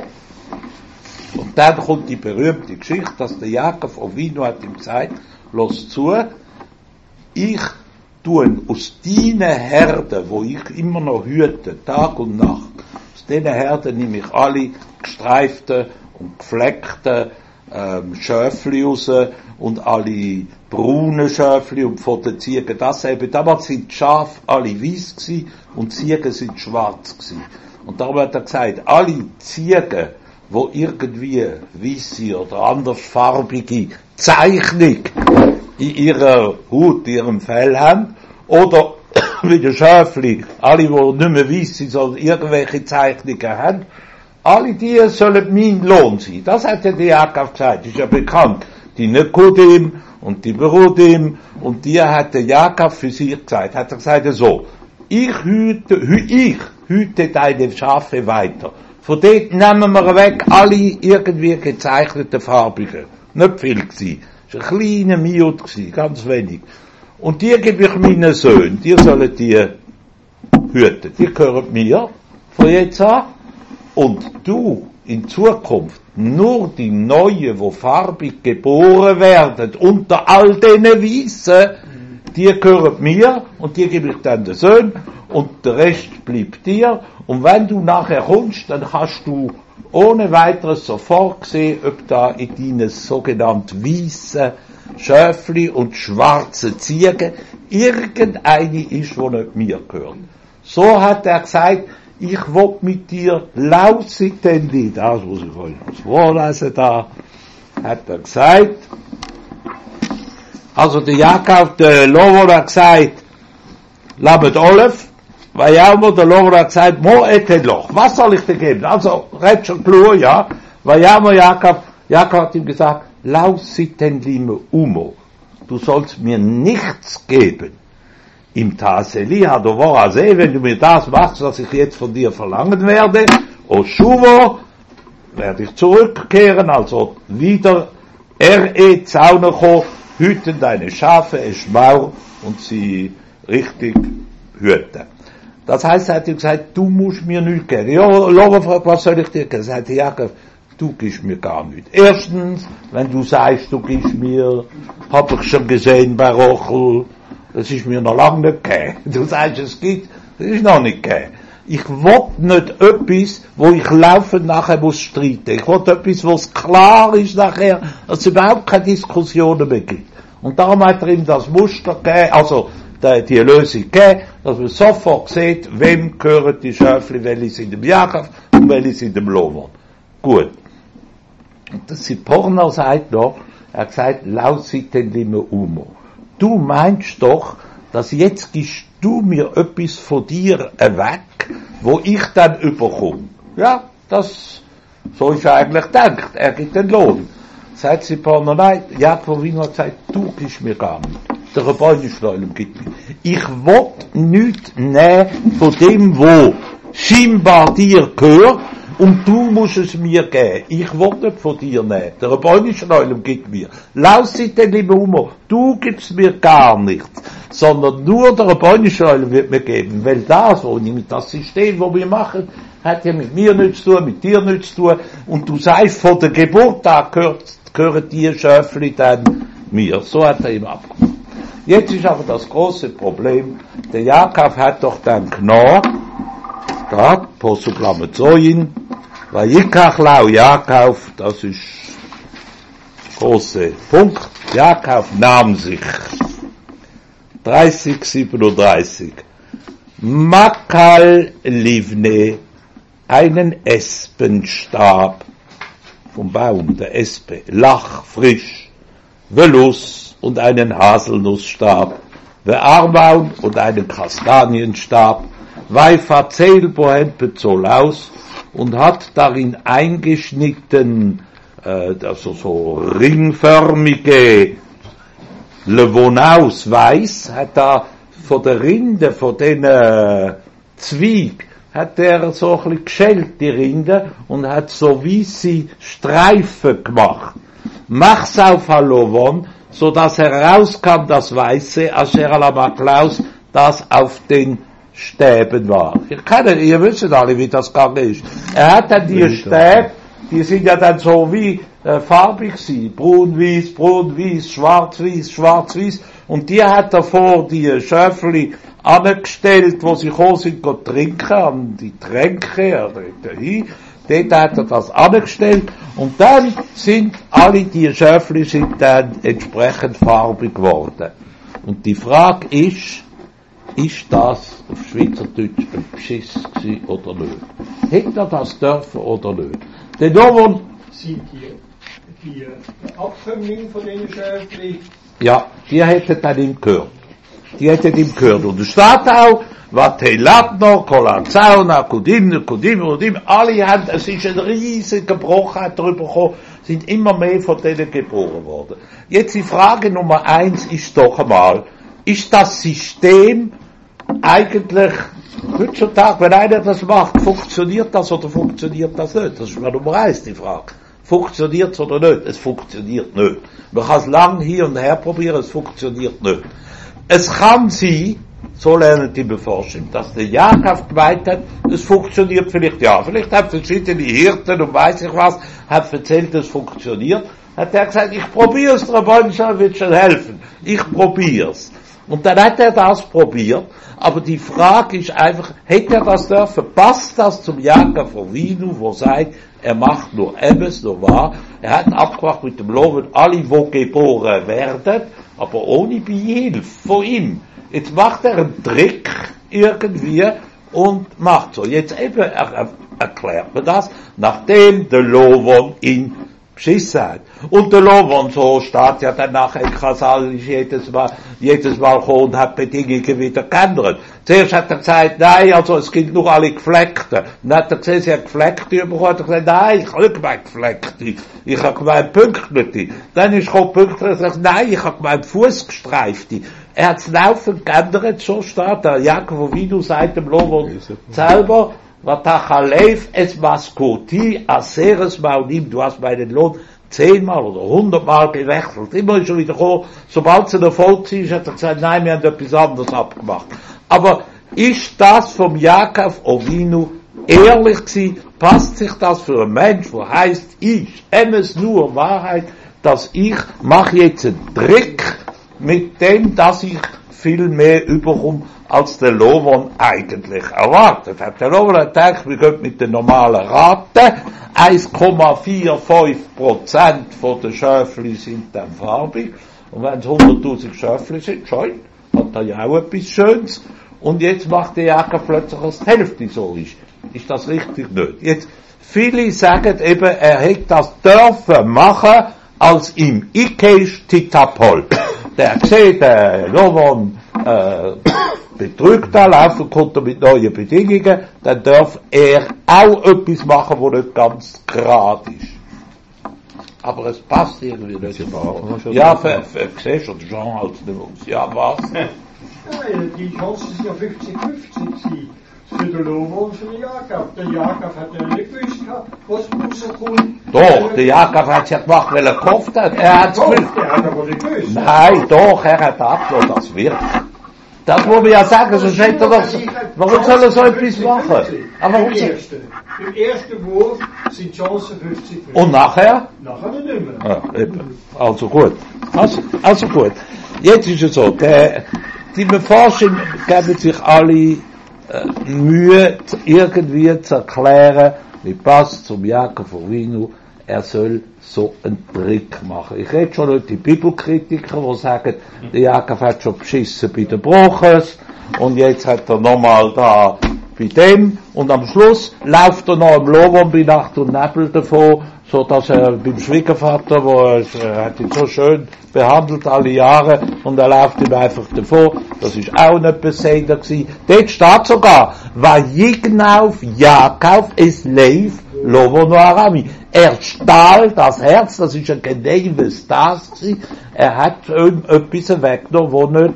Und dann kommt die berühmte Geschichte, dass der Jakob Avinu hat ihm gesagt, los zu, ich tue aus deinen Herden, wo ich immer noch hüte, Tag und Nacht, aus diesen Herden nehme ich alle gestreiften und gefleckten Schöfli raus und alle braunen Schöfli und von den Ziegen dasselbe. Damals sind die Schafe alle weiß gewesen und die Ziegen sind schwarz gewesen. Und darum hat er gesagt, alle Ziegen, wo irgendwie weisse oder andersfarbige Zeichnung in ihrer Haut, in ihrem Fell haben, oder wie die Schöfli, alle, die nicht mehr weiss sind, sondern irgendwelche Zeichnungen haben, alle die sollen mein Lohn sein. Das hat ja der Jakob gesagt, ist ja bekannt. Die Nekudim und die Berudim, und die hat der Jakob für sich gesagt. Hat er gesagt, so, ich hüte deine Schafe weiter. Von dort nehmen wir weg alle irgendwie gezeichneten Farbigen. Nicht viel gewesen. Es war ein kleiner Miut gewesen, ganz wenig. Und die gebe ich meinen Söhnen, die sollen die hüten. Die gehören mir von jetzt an. Und du, in Zukunft, nur die Neuen, wo farbig geboren werden, unter all diesen Weissen, die gehören mir, und die gebe ich dann den Söhnen, und der Rest bleibt dir. Und wenn du nachher kommst, dann kannst du ohne weiteres sofort sehen, ob da in deinen sogenannten weissen Schöfli und schwarzen Ziegen irgendeine ist, die nicht mir gehört. So hat er gesagt, ich will mit dir lausitendi, das muss ich euch noch vorlesen da, hat er gesagt. Also der Jakob, der Lover hat gesagt, Lamed Olef, weil ja immer der Lover hat gesagt, mo eteloch, was soll ich dir geben? Also, red schon klar, ja, weil ja immer Jakob hat ihm gesagt, lausitendi me umo, du sollst mir nichts geben. Im Taseli Hadovor wenn du mir das machst, was ich jetzt von dir verlangen werde, Oshuvo, werde ich zurückkehren, also wieder Zaunecho, hüten deine Schafe, Eschmau, und sie richtig hüten. Das heißt, er hat ihm gesagt, du musst mir nichts geben. Ja, Laura fragt, was soll ich dir geben? Sagt Jakob, du gibst mir gar nichts. Erstens, wenn du sagst, du gibst mir, hab ich schon gesehen bei Rochel, das ist mir noch lange nicht gegeben. Du sagst, es gibt, das ist noch nicht gegeben. Ich will nicht etwas, wo ich laufend nachher muss streiten. Ich will etwas, wo es klar ist nachher, dass es überhaupt keine Diskussionen mehr gibt. Und darum hat er ihm das Muster gegeben, also die Lösung gegeben, dass man sofort sieht, wem gehören die Schöfli, welche sind im Jakob und welche sind im Lovon. Gut. Und das Porno sagt noch, er hat gesagt, lausiten lime umo. Du meinst doch, dass jetzt gibst du mir etwas von dir weg, wo ich dann überkomme. Ja, so ist er eigentlich gedacht. Er gibt den Lohn. Sagt sie Porno, nein, Jakob Wiener hat gesagt, du gibst mir gar nicht. Der Rebäuneschleulung gibt mir. Ich will nichts nehmen von dem, wo scheinbar dir gehört, und du musst es mir geben. Ich will nicht von dir nehmen. Der Rebäuneschleulung gibt mir. Laussit den lieben Humor, du gibst mir gar nichts. Sondern nur der Rebäuneschleulung wird mir geben. Weil das, das System, das wir machen, hat ja mit mir nichts zu tun, mit dir nichts zu tun. Und du sagst, von der Geburt an gehören die Schöfli dann mir. So hat er ihm abgemacht. Jetzt ist aber das große Problem, der Jakob hat doch dann genommen, da, Posuk Lamed Zoyin, Vayikach lau Jakob, das ist große Punkt, Jakob nahm sich, 37, Makal Livne, einen Espenstab, vom Baum, der Espe, Lach, frisch, Velus und einen Haselnussstab, Ve'arbaun und einen Kastanienstab, Weifazel bohem Pezolaus und hat darin eingeschnitten, also so ringförmige Levonaus weiß, hat er von der Rinde, von den Zwieg, hat er so ein bisschen geschält, die Rinde, und hat so weisse Streifen gemacht. Mach's auf Halovon, so dass herauskam das Weiße, Asher Alamaklaus, das auf den Stäben war. Ihr wisst alle, wie das gegangen ist. Er hat dann die Stäbe, die sind ja dann so wie farbig gewesen. Braun-Weiß, Schwarz-Weiß, und die hat er vor die Schöfli angestellt, wo sie gekommen sind, trinken, an die Tränke, oder dahin. Dort hat er das angestellt, und dann sind alle die Schöfli sind dann entsprechend farbig geworden. Und die Frage ist das auf Schweizerdeutsch ein Beschiss gewesen oder nicht? Hätte er das dürfen oder nicht? Denn da sind die Abkömmlinge von den Schöfli? Ja, die hätten dann ihm gehört. Und es steht auch, Vatelatno, Kolanzauna, Kudim, alle haben, es ist ein riesiger Bruchheit darüber gekommen, sind immer mehr von denen geboren worden. Jetzt die Frage Nummer 1 ist doch einmal, ist das System eigentlich heutzutage, wenn einer das macht, funktioniert das oder funktioniert das nicht? Das ist mal Nummer 1 die Frage. Funktioniert es oder nicht? Es funktioniert nicht. Man kann es lang hier und her probieren, es funktioniert nicht. Es kann sein, so lernen die Beforschung, dass der Jakob gemeint hat, es funktioniert vielleicht ja. Vielleicht hat verschiedene Hirten und weiß ich was, hat erzählt, es funktioniert. Hat er gesagt, ich probiere es, der Rebäuneschleulung wird schon helfen. Ich probiere es. Und dann hat er das probiert, aber die Frage ist einfach, hätte er das dürfen? Passt das zum Jakob von Winu, wo sagt, er macht nur Ebbes, nur wahr. Er hat abgemacht mit dem Loven, alle, wo geboren werden, aber ohne Behilfe von ihm. Jetzt macht er einen Trick irgendwie und macht so. Jetzt eben erklärt man das, nachdem der Lovon ihn beschissen hat. Und der Lovon, so steht ja dann nachher, Kasal ist jedes Mal gekommen und hat Bedingungen wieder geändert. Zuerst hat er gesagt, nein, also es gibt nur alle Gefleckten. Dann hat er gesehen, sie hat Gefleckte bekommen, hat er gesagt, nein, ich habe nicht gemeint Gefleckte, ich habe gemeint Pünktliche. Dann ist gekommen Pünktliche und sagt, nein, ich habe gemeint Fußgestreifte. Er hat es laufend geändert, so steht der Jakob Winu sagt dem Lovon selber, Vatachalev es maskoti aseres maunim, du hast meinen Lohn 10-mal oder 100-mal gewechselt. Immer ist er wieder gekommen, sobald es ein Erfolg ist, hat er gesagt, nein, wir haben etwas anderes abgemacht. Aber ist das vom Jakob Avinu ehrlich gewesen? Passt sich das für einen Mensch, der heisst, ich es nur Wahrheit, dass ich mache jetzt einen Trick mit dem, dass ich viel mehr überkommen, als der Lovon eigentlich erwartet hat. Der Lovon hat gedacht, wir gehen mit der normalen Rate, 1,45% von den Schöfli sind dann farbig, und wenn es 100.000 Schöfli sind, schön, hat er ja auch etwas Schönes, und jetzt macht der Jäger plötzlich, dass die Hälfte so ist. Ist das richtig? Nicht. Jetzt, viele sagen eben, er hätte das dürfen machen, als im Ikesh Titapol. Der sieht, der Lovon betrügt da, laufen konnte mit neuen Bedingungen, dann darf er auch etwas machen, wo nicht ganz gerade ist. Aber es passt irgendwie nicht. Ja, siehst du, der Jean als nicht aus. Ja, was? Ja, die Chancen sind ja 50-50 gewesen. Für den Lovon und für den Jakob. Der Jakob hat ja nicht gewusst, was rauskommt. Doch, der Jakob hat es ja gemacht, weil er gehofft hat. Er hat es gewusst. Der hat aber nicht gewusst. Nein, doch, er hat abgelassen, das wird. Das muss man ja sagen, sonst hätte er doch, warum soll er so etwas machen? Aber warum Im ersten Wurf sind die Chancen 50-50. Und nachher? Nachher nicht mehr. Ja, eben. Also gut. Also gut. Jetzt ist es so, die Forscher geben sich alle Mühe, irgendwie zu erklären, wie passt zum Jakob von Avinu, er soll so einen Trick machen. Ich rede schon nicht die Bibelkritiker, die sagen, der Jakob hat schon beschissen bei den Broches, und jetzt hat er nochmal da bei dem, und am Schluss läuft er noch im Lovon bei Nacht und Nebel davon, so dass er beim Schwiegervater, wo er hat ihn so schön behandelt alle Jahre, und er läuft ihm einfach davon. Das ist auch nicht beseder gewesen. Dort steht sogar, Vayignauf Jakob es leif Lovon Arami. Er stahl das Herz, das ist ein geneives das gewesen. Er hat ihm etwas weggenommen,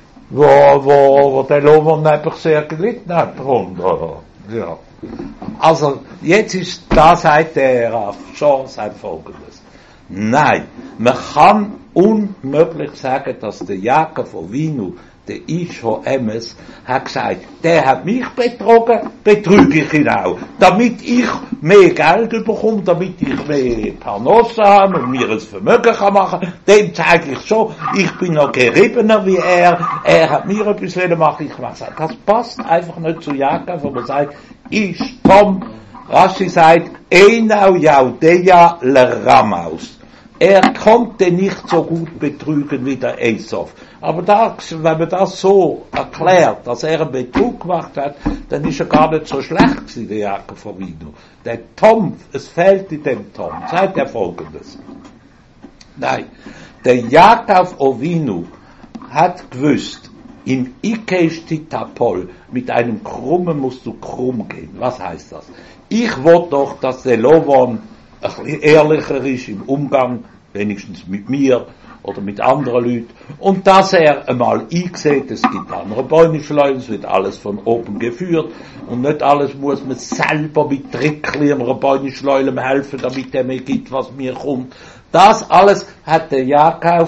wo der Lovon einfach sehr gelitten hat drunter. Ja. Also, jetzt ist, da sagt der schon sagt Folgendes. Nein, man kann unmöglich sagen, dass der Jakob von Avinu, der Ish von Emes, hat gesagt, der hat mich betrogen, betrüge ich ihn auch. Damit ich mehr Geld bekomme, damit ich mehr Parnasse habe und mir ein Vermögen kann machen, dem zeige ich schon, ich bin noch geriebener wie er hat mir etwas machen, ich mache das. Das passt einfach nicht zu Jakob, wo man sagt, Ish Tom, Rashi sagt, Einau Jaudeja le Ramaus. Er konnte nicht so gut betrügen wie der Esau. Aber wenn man das so erklärt, dass er einen Betrug gemacht hat, dann ist er gar nicht so schlecht gewesen, der Jakob von Avinu. Der Tom, es fehlt in dem Tom. Sagt er Folgendes. Nein, der Jakob Avinu hat gewusst, im Ikesh Titapol, mit einem Krummen musst du krumm gehen. Was heißt das? Ich will doch, dass der Lovon ein bisschen ehrlicher ist im Umgang, wenigstens mit mir oder mit anderen Leuten, und dass er einmal einsieht, es gibt andere Bäuneschleuen, es wird alles von oben geführt, und nicht alles muss man selber mit Trickli einer Bäuneschleule helfen, damit er mir gibt, was mir kommt. Das alles hat der Jakob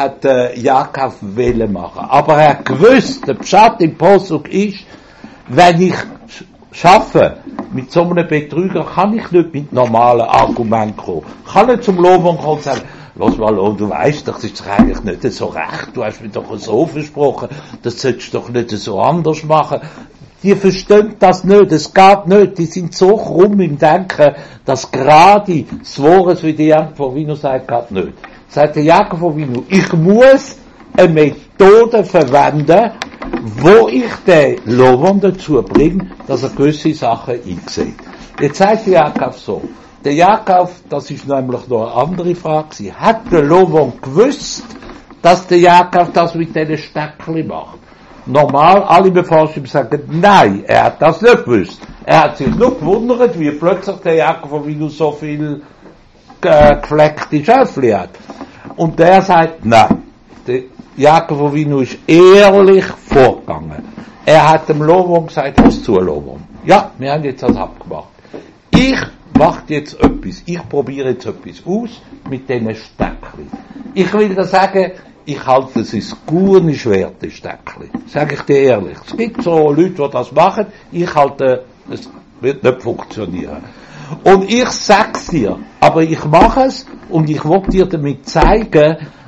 wollen machen. Aber er gewusst, der Pschat im Posuk ist, wenn ich schaffe, mit so einem Betrüger kann ich nicht mit normalen Argumenten kommen. Ich kann nicht zum Lovon kommen und sagen, lass mal, du weißt, das ist doch eigentlich nicht so recht, du hast mir doch so versprochen, das solltest du doch nicht so anders machen. Die verstehen das nicht, es geht nicht, die sind so krumm im Denken, dass gerade das Wahres, wie der Jakob von Avinu sagt, geht nicht. Sagt der Jakob von Avinu, ich muss eine Methode verwenden, wo ich den Lovon dazu bringe, dass er gewisse Sachen einsieht. Jetzt sagt der Jakob so, der Jakob, das ist nämlich noch eine andere Frage, sie hat der Lovon gewusst, dass der Jakob das mit diesen Stöckchen macht. Normal, alle Beforscher sagen, nein, er hat das nicht gewusst. Er hat sich nur gewundert, wie plötzlich der Jakob von Avinu so viel gefleckte Schöfli hat. Und der sagt, nein, der Jakob von Avinu ist ehrlich vorgegangen. Er hat dem Lovon gesagt, was zu Lovon. Ja, wir haben jetzt das abgemacht. Ich mache jetzt etwas, ich probiere jetzt etwas aus mit diesen Stöckchen. Ich will da sagen, ich halte es ist gut nicht schwer, die Stöckchen. Sag ich dir ehrlich. Es gibt so Leute, die das machen, ich halte, es wird nicht funktionieren. Und ich sag's dir, aber ich mache es und ich will dir damit zeigen,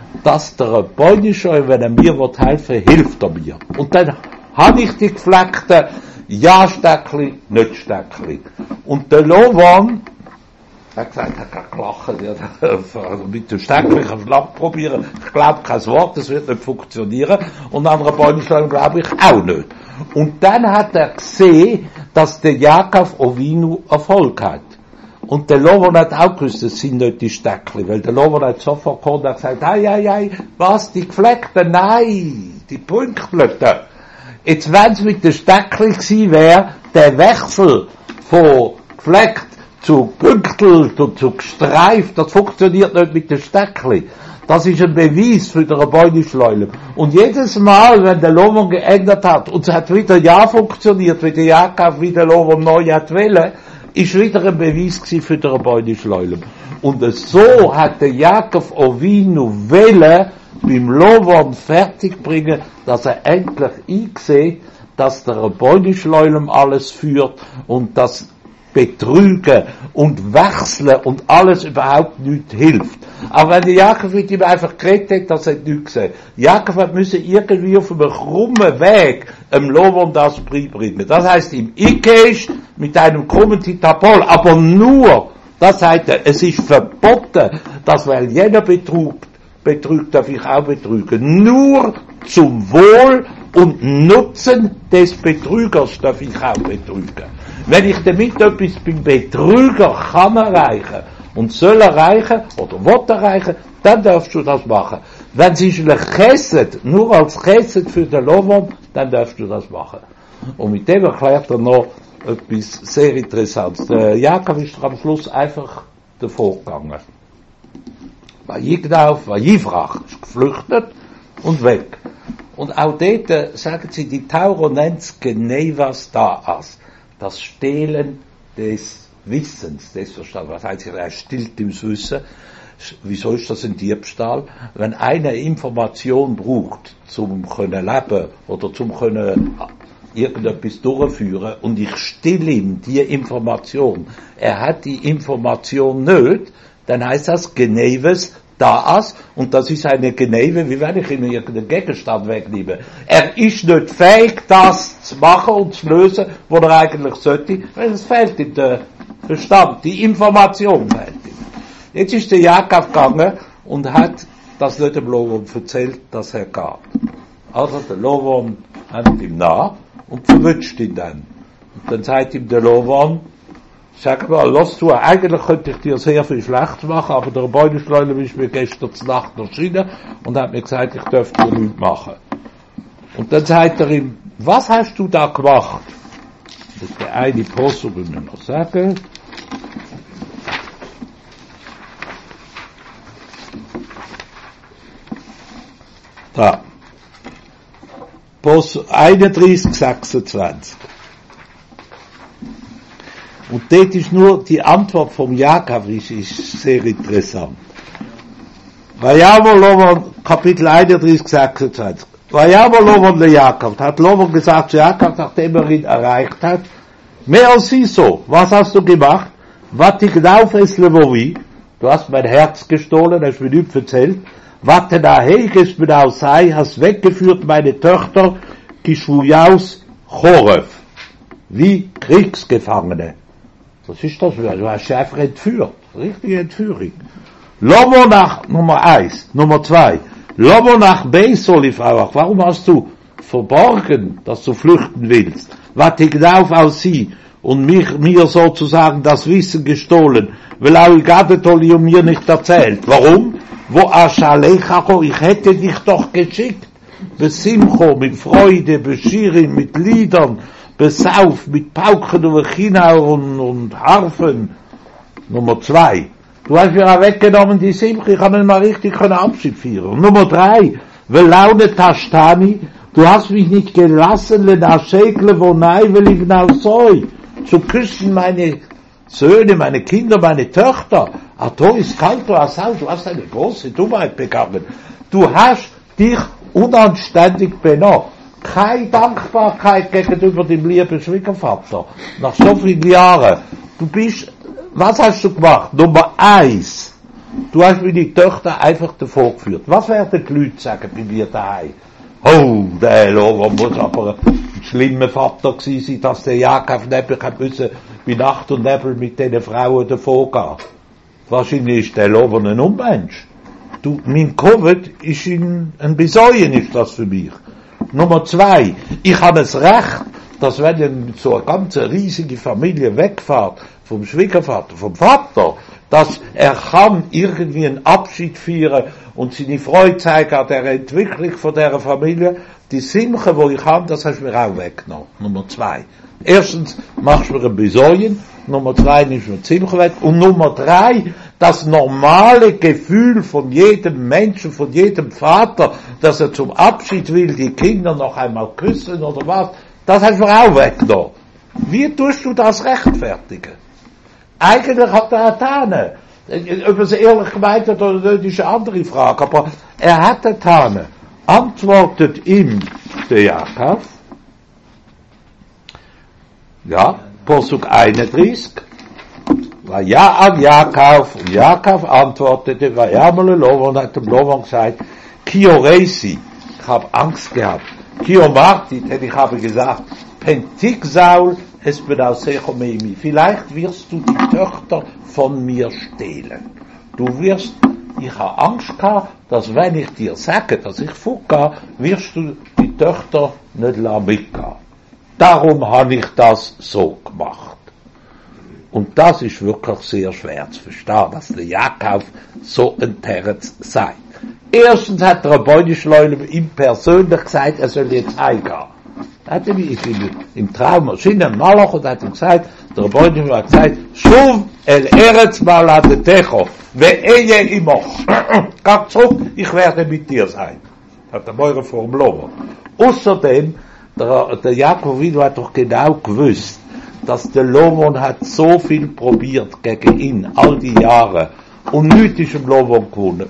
dass der Beunischer, wenn er mir helfen will, hilft er mir. Und dann habe ich die gefleckten Ja-Steckli, Nicht-Steckli. Und der Lovan, er hat gesagt, er hat gelacht, ja, mit dem Steckli kannst du probieren. Ich glaube kein Wort, das wird nicht funktionieren. Und an einer Beunischer glaube ich auch nicht. Und dann hat er gesehen, dass der Jakob Ovinu Erfolg hat. Und der Lovan hat auch gewusst, das sind nicht die Steckli, weil der Lovan hat sofort gekommen und hat gesagt, ei, was, die gefleckten? Nein, die Pünktlichen. Jetzt, wenn es mit den Steckli gewesen wäre, der Wechsel von gefleckt zu pünktelt und zu gestreift, das funktioniert nicht mit den Steckli. Das ist ein Beweis für den Beunisleulem. Und jedes Mal, wenn der Lovan geändert hat, und es hat wieder ja funktioniert, wie der Jakob wieder Lovan neu hat wollen, ist wieder ein Beweis gewesen für den Beunisleulem. Und so hat der Jakob Ovinu wollen, beim Lovan fertigbringen, dass er endlich eingesehen, dass der Beunisleulem alles führt und das Betrügen und Wechseln und alles überhaupt nicht hilft. Aber wenn der Jakob mit ihm einfach geredet hat, das hat nichts gesehen. Jakob hat müssen irgendwie auf einem krummen Weg dem Lovan das beibringen. Das heißt, im Ikesh mit einem krummen Titapol, aber nur, das heißt, es ist verboten, dass weil jener betrügt, darf ich auch betrügen. Nur zum Wohl und Nutzen des Betrügers darf ich auch betrügen. Wenn ich damit etwas beim Betrüger kann erreichen und soll erreichen oder will erreichen, dann darfst du das machen. Wenn es ist Chesed, nur als Chesed für den Lovan, dann darfst du das machen. Und mit dem erklärt er noch etwas sehr Interessantes. Der Jakob ist am Schluss einfach davor gegangen. Vayifrach, ist geflüchtet und weg. Und auch dort, sagen sie, die Taurer nennt es Genevas Da'as. Das Stehlen des Wissens, des Verstandes. Was heißt, er stillt im Wissen. Wieso ist das ein Diebstahl? Wenn einer Information braucht, zum können leben oder zum können irgendetwas durchführen und ich still ihm die Information, er hat die Information nicht, dann heißt das Geneves Da'as, und das ist eine Geneve, wie wenn ich ihm irgendeinen Gegenstand wegnehme. Er ist nicht fähig, das zu machen und zu lösen, was er eigentlich sollte, weil es fehlt ihm der Verstand, die Information fehlt ihm. Jetzt ist der Jakob gegangen und hat das nicht dem Lovan erzählt, dass er geht. Also der Lovan hat ihm nach und verwünscht ihn dann. Und dann sagt ihm der Lovan, sag mal, lass du, eigentlich könnte ich dir sehr viel schlecht machen, aber der Beunisleulem ist mir gestern Nacht erschienen und hat mir gesagt, ich dürfte dir nichts machen. Und dann sagt er ihm, was hast du da gemacht? Das ist der eine Post, will mir noch sagen. Da. Post 31, 26. Und dort ist nur die Antwort vom Jakob, ist sehr interessant. Kapitel 31, 26. Vayamar Lovan le Jakob, hat Lovan gesagt zu Jakob, nachdem er ihn erreicht hat, mehr als sie so, was hast du gemacht? Vatigdauf es levovi, du hast mein Herz gestohlen, hast mir nicht erzählt, warte da heiges mit Ausei, hast weggeführt meine Töchter, Kishvujaus Chorev, wie Kriegsgefangene. Was ist das? Du hast sie einfach entführt. Richtige Entführung. Lomo nach Nummer 1. Nummer 2. Lomo nach Beisolifauach. Warum hast du verborgen, dass du flüchten willst? Vatigdauf aus sie und mir sozusagen das Wissen gestohlen, weil Gadetoli mir nicht erzählt. Warum? Wo Ashalechacho, ich hätte dich doch geschickt. Besimcho, mit Freude, Beschirin, mit Liedern, Besauf, mit Pauken über China und Harfen. Nummer 2. Du hast mir auch weggenommen die Simche, ich kann nicht mal richtig Abschied feiern. Nummer 3. Velaune Tashtani, du hast mich nicht gelassen, Lenaschekle, wo nein, will ich genau so. Zu küssen meine Söhne, meine Kinder, meine Töchter. Ato ist kalt, du hast eine große Dummheit begangen. Du hast dich unanständig benommen. Keine Dankbarkeit gegenüber dem lieben Schwiegervater. Nach so vielen Jahren. Was hast du gemacht? Nummer 1. Du hast meine Töchter einfach davor geführt. Was werden die Leute sagen bei mir daheim? Oh, der Lover muss aber ein schlimmer Vater gewesen sein, dass der Jakob nicht hat müssen, wie Nacht und Nebel mit diesen Frauen davor gehen. Wahrscheinlich ist der Lover ein Unmensch. Mein Covid ist ein Besäuen, ist das für mich. Nummer 2, ich habe das Recht, dass wenn so eine ganze riesige Familie wegfährt, vom Schwiegervater, vom Vater, dass er kann irgendwie einen Abschied feiern und seine Freude zeigen an der Entwicklung von dieser Familie. Die Simche, wo ich habe, das hast du mir auch weggenommen. Nummer 2. Erstens machst du mir ein Besäuen, Nummer 2 nimmst du mir die Simche weg und Nummer 3, das normale Gefühl von jedem Menschen, von jedem Vater, dass er zum Abschied will, die Kinder noch einmal küssen oder was, das hast du mir auch weggenommen. Wie tust du das rechtfertigen? Eigentlich hat er getan. Ob er es ehrlich gemeint hat oder nicht, ist eine andere Frage. Aber er hat getan. Antwortet ihm der Jakob. Ja, Posuk 31. Ja an Jakob. Und Jakob antwortete, Vayamale Lovan hat dem Lovan gesagt, Kio Reisi, ich habe Angst gehabt. Kio Marti, denn ich habe gesagt, Pentik Saul, es wird aus Sechomemi. Vielleicht wirst du die Töchter von mir stehlen. Ich habe Angst gehabt, dass wenn ich dir sage, dass ich fortgehe, wirst du die Töchter nicht mitgehen. Darum habe ich das so gemacht. Und das ist wirklich sehr schwer zu verstehen, dass der Jakob so ein Terz sei. Erstens hat der Beunischleule ihm persönlich gesagt, er soll jetzt heimgehen. Hat er mich im Traum erschienen, Malach, und hat ihm gesagt, der Beunischleule hat gesagt, Shuv el Eretz maladetecho, ve'eye imoch. Geh zurück, ich werde mit dir sein. Hat der Meure vor dem Lober. Außerdem, der Jakob Wino hat doch genau gewusst, dass der Lomon hat so viel probiert gegen ihn, all die Jahre, und nichts ist dem Lomon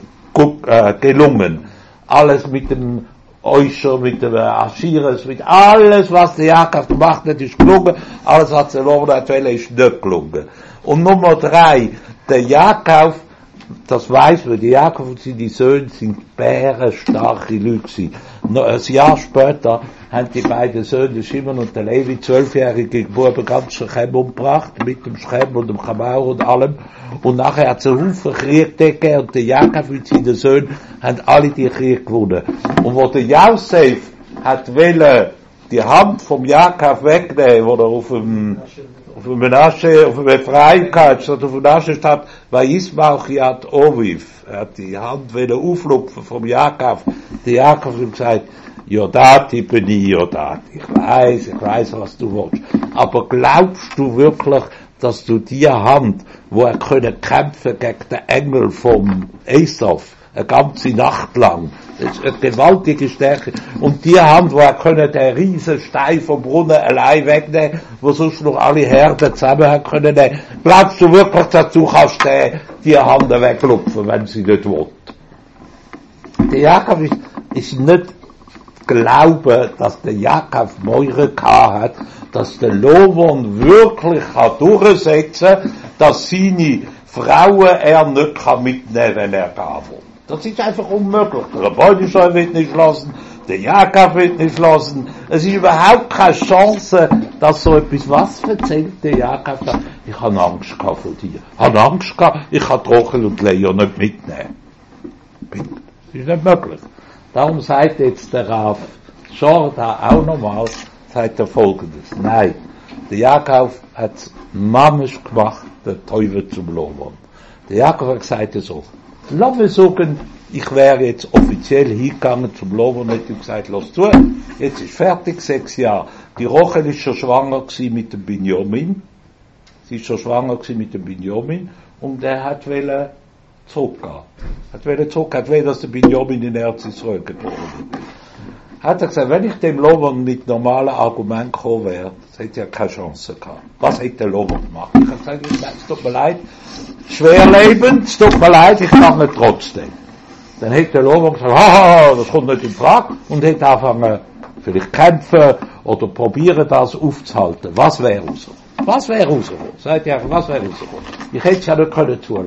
gelungen. Alles mit dem Euscher, mit dem Aschires, mit alles, was der Jakob gemacht hat, ist gelungen, alles, was der Lomon hat, ist nicht gelungen. Und Nummer 3, der Jakob, das weiß man, die Jakob und seine Söhne sind bärenstarke Leute. Ein Jahr später haben die beiden Söhne, Shimon und der Levi, 12-jährige Buben, ganz Schem umgebracht, mit dem Schem und dem Chamau und allem. Und nachher hat es einen Haufen Krieg gegeben und der Jakob und seine Söhne haben alle die Krieg gewonnen. Und wo der Josef hat wollen, die Hand vom Jakob wegnehmen, wo er auf dem Menasche, auf dem Ephraim kam, statt auf dem Menasche stand, weil Ismauchiat Oviv, er hat die Hand wieder auflupfen vom Jakob. Der Jakob hat ihm gesagt, Jodati beni Jodati. Ich weiß, was du willst. Aber glaubst du wirklich, dass du die Hand, wo er können kämpfen gegen den Engel vom Esaf, eine ganze Nacht lang, das ist eine gewaltige Stärke, und die Hand, wo er können den riesen Stein vom Brunnen allein wegnehmen, wo sonst noch alle Herden zusammen haben können nehmen, glaubst du wirklich, dass du kannst die Hand weglupfen, wenn sie nicht will? Der Jakob ist nicht glauben, dass der Jakob Meure hat, dass der Lovon wirklich durchsetzen kann, dass seine Frauen er nicht mitnehmen kann, wenn er gehen will. Das ist einfach unmöglich. Der Beunischleule wird nicht lassen, der Jakob wird nicht lassen. Es ist überhaupt keine Chance, dass so etwas, was erzählt der Jakob da? Ich habe Angst gehabt vor dir. Ich habe Angst gehabt, ich kann Rochel und Lea nicht mitnehmen. Das ist nicht möglich. Darum sagt jetzt der Rav Jorda auch nochmal, sagt er Folgendes. Nein, der Jakob hat mamisch gemacht, der Teufel zum Lovon. Der Jakob hat gesagt so, lass mich sagen, ich wäre jetzt offiziell hingegangen zum Lovon und hätte gesagt, lass zu, jetzt ist fertig, 6 Jahre. Die Rochel ist schon schwanger gewesen mit dem Binyamin. Sie ist schon schwanger gewesen mit dem Binyamin und der hat zurückgehen. Hat wollen, dass der Binyamin in Erz Israel geboren wird. Hat er gesagt, wenn ich dem Lovon mit normalen Argumenten gekommen wäre, das hätte ja keine Chance gehabt. Was hätte der Lovon gemacht? Ich habe gesagt, es tut mir leid, schwer lebend, es tut mir leid, ich mache es trotzdem. Dann hätte der Lovon gesagt, haha, das kommt nicht in Frage, und hätte angefangen, vielleicht kämpfen oder probieren, das aufzuhalten. Was wäre rausgekommen? Was wäre rausgekommen? Sagt ihr, was wäre rausgekommen? Ich hätte es ja nicht können zulassen.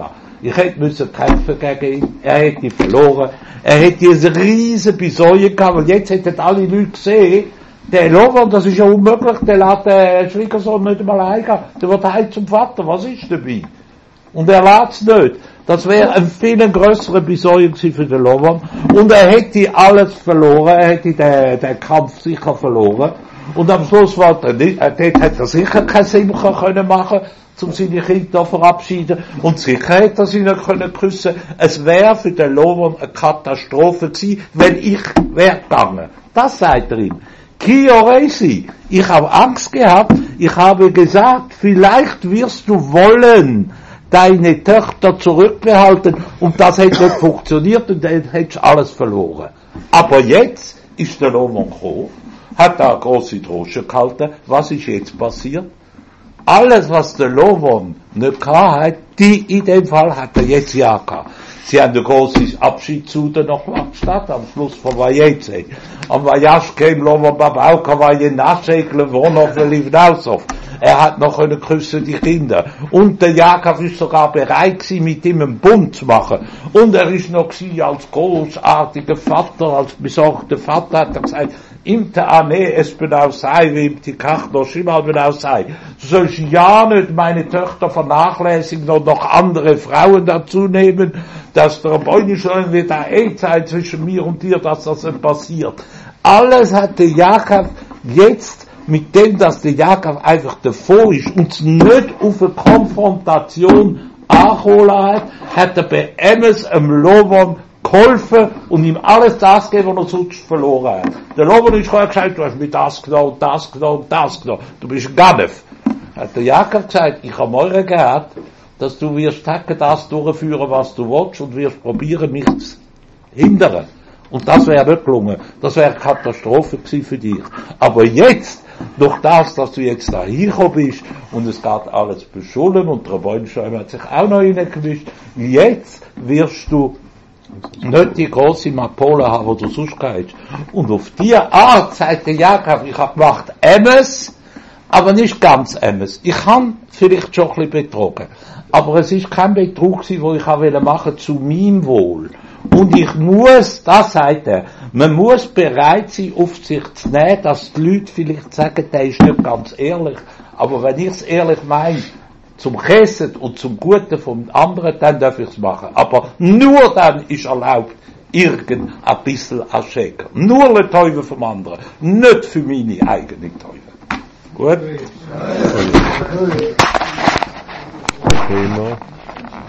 Ich hätte müssen kämpfen gegen ihn, er hätte verloren, er hätte diese riesen Besäue gehabt, weil jetzt hätten alle Leute gesehen, der Lovon, das ist ja unmöglich, der lässt den Schwiegersohn nicht einmal eingehen, der wird heim zum Vater, was ist dabei? Und er lässt es nicht. Das wäre ein viel grösserer Besäue gewesen für den Lovon. Und er hätte alles verloren, er hätte den Kampf sicher verloren. Und am Schluss war er nicht, dort hätte er sicher kein Simcha können machen, um seine Kinder verabschieden. Und sicher hätte er sie nicht können küssen. Es wäre für den Lovon eine Katastrophe gewesen, wenn ich wäre gegangen. Das sagt er ihm. Kio Reisi, ich habe Angst gehabt, ich habe gesagt, vielleicht wirst du wollen, deine Töchter zurückbehalten, und das hätte nicht funktioniert, und dann hättest du alles verloren. Aber jetzt ist der Lovon gekommen, hat da eine grosse Drosche gehalten, was ist jetzt passiert? Alles, was der Lovon nicht gehabt hat, in dem Fall hat er jetzt ja gehabt. Sie haben ein grosses Abschiedssude noch gemacht, statt am Schluss von Vajeze. Am Vajaschke im Lovon Babauka war je Naschekle, Wohnhof, Livnausov. Er hat noch können küssen die Kinder. Und der Jakob ist sogar bereit gewesen, mit ihm einen Bund zu machen. Und er ist noch gewesen, als großartiger Vater, als besorgter Vater, hat er gesagt, im Teane es benausei, wie im Tikach noch schimmal benausei. Du sollst ja nicht meine Töchter vernachlässigen und noch andere Frauen dazu nehmen, dass der Beine schon wird da sein zwischen mir und dir, dass das nicht passiert. Alles hat der Jakob jetzt mit dem, dass der Jakob einfach davor ist und nicht auf eine Konfrontation angeholt hat er bei Emes am Lovon geholfen und ihm alles das gegeben, was er sonst verloren hat. Der Lovon ist vorher gesagt, du hast mir das genommen, das genommen, das genommen. Du bist ein Ganef. Hat der Jakob gesagt, ich habe morgen gehabt, dass du wirst das durchführen, was du willst, und wirst probieren, mich zu hindern. Und das wäre nicht gelungen. Das wäre eine Katastrophe gewesen für dich. Aber jetzt, durch das, dass du jetzt da hingekommen bist, und es geht alles beschulen, und der Bäumschäumer hat sich auch noch reingemischt, jetzt wirst du nicht die grosse Mapole haben, die du sonst hast. Und auf diese Art sagt der Jakob, ich habe gemacht Emes, aber nicht ganz Emes. Ich habe vielleicht schon ein bisschen betrogen. Aber es ist kein Betrug gewesen, den ich auch machen zu meinem Wohl. Und ich muss, das sagt er, man muss bereit sein, auf sich zu nehmen, dass die Leute vielleicht sagen, der ist nicht ganz ehrlich. Aber wenn ich es ehrlich meine, zum Chesed und zum Guten vom anderen, dann darf ich es machen. Aber nur dann ist erlaubt, irgend ein bisschen als Schäger. Nur der Teufel vom anderen. Nicht für meine eigene Teufel. Gut? Thema.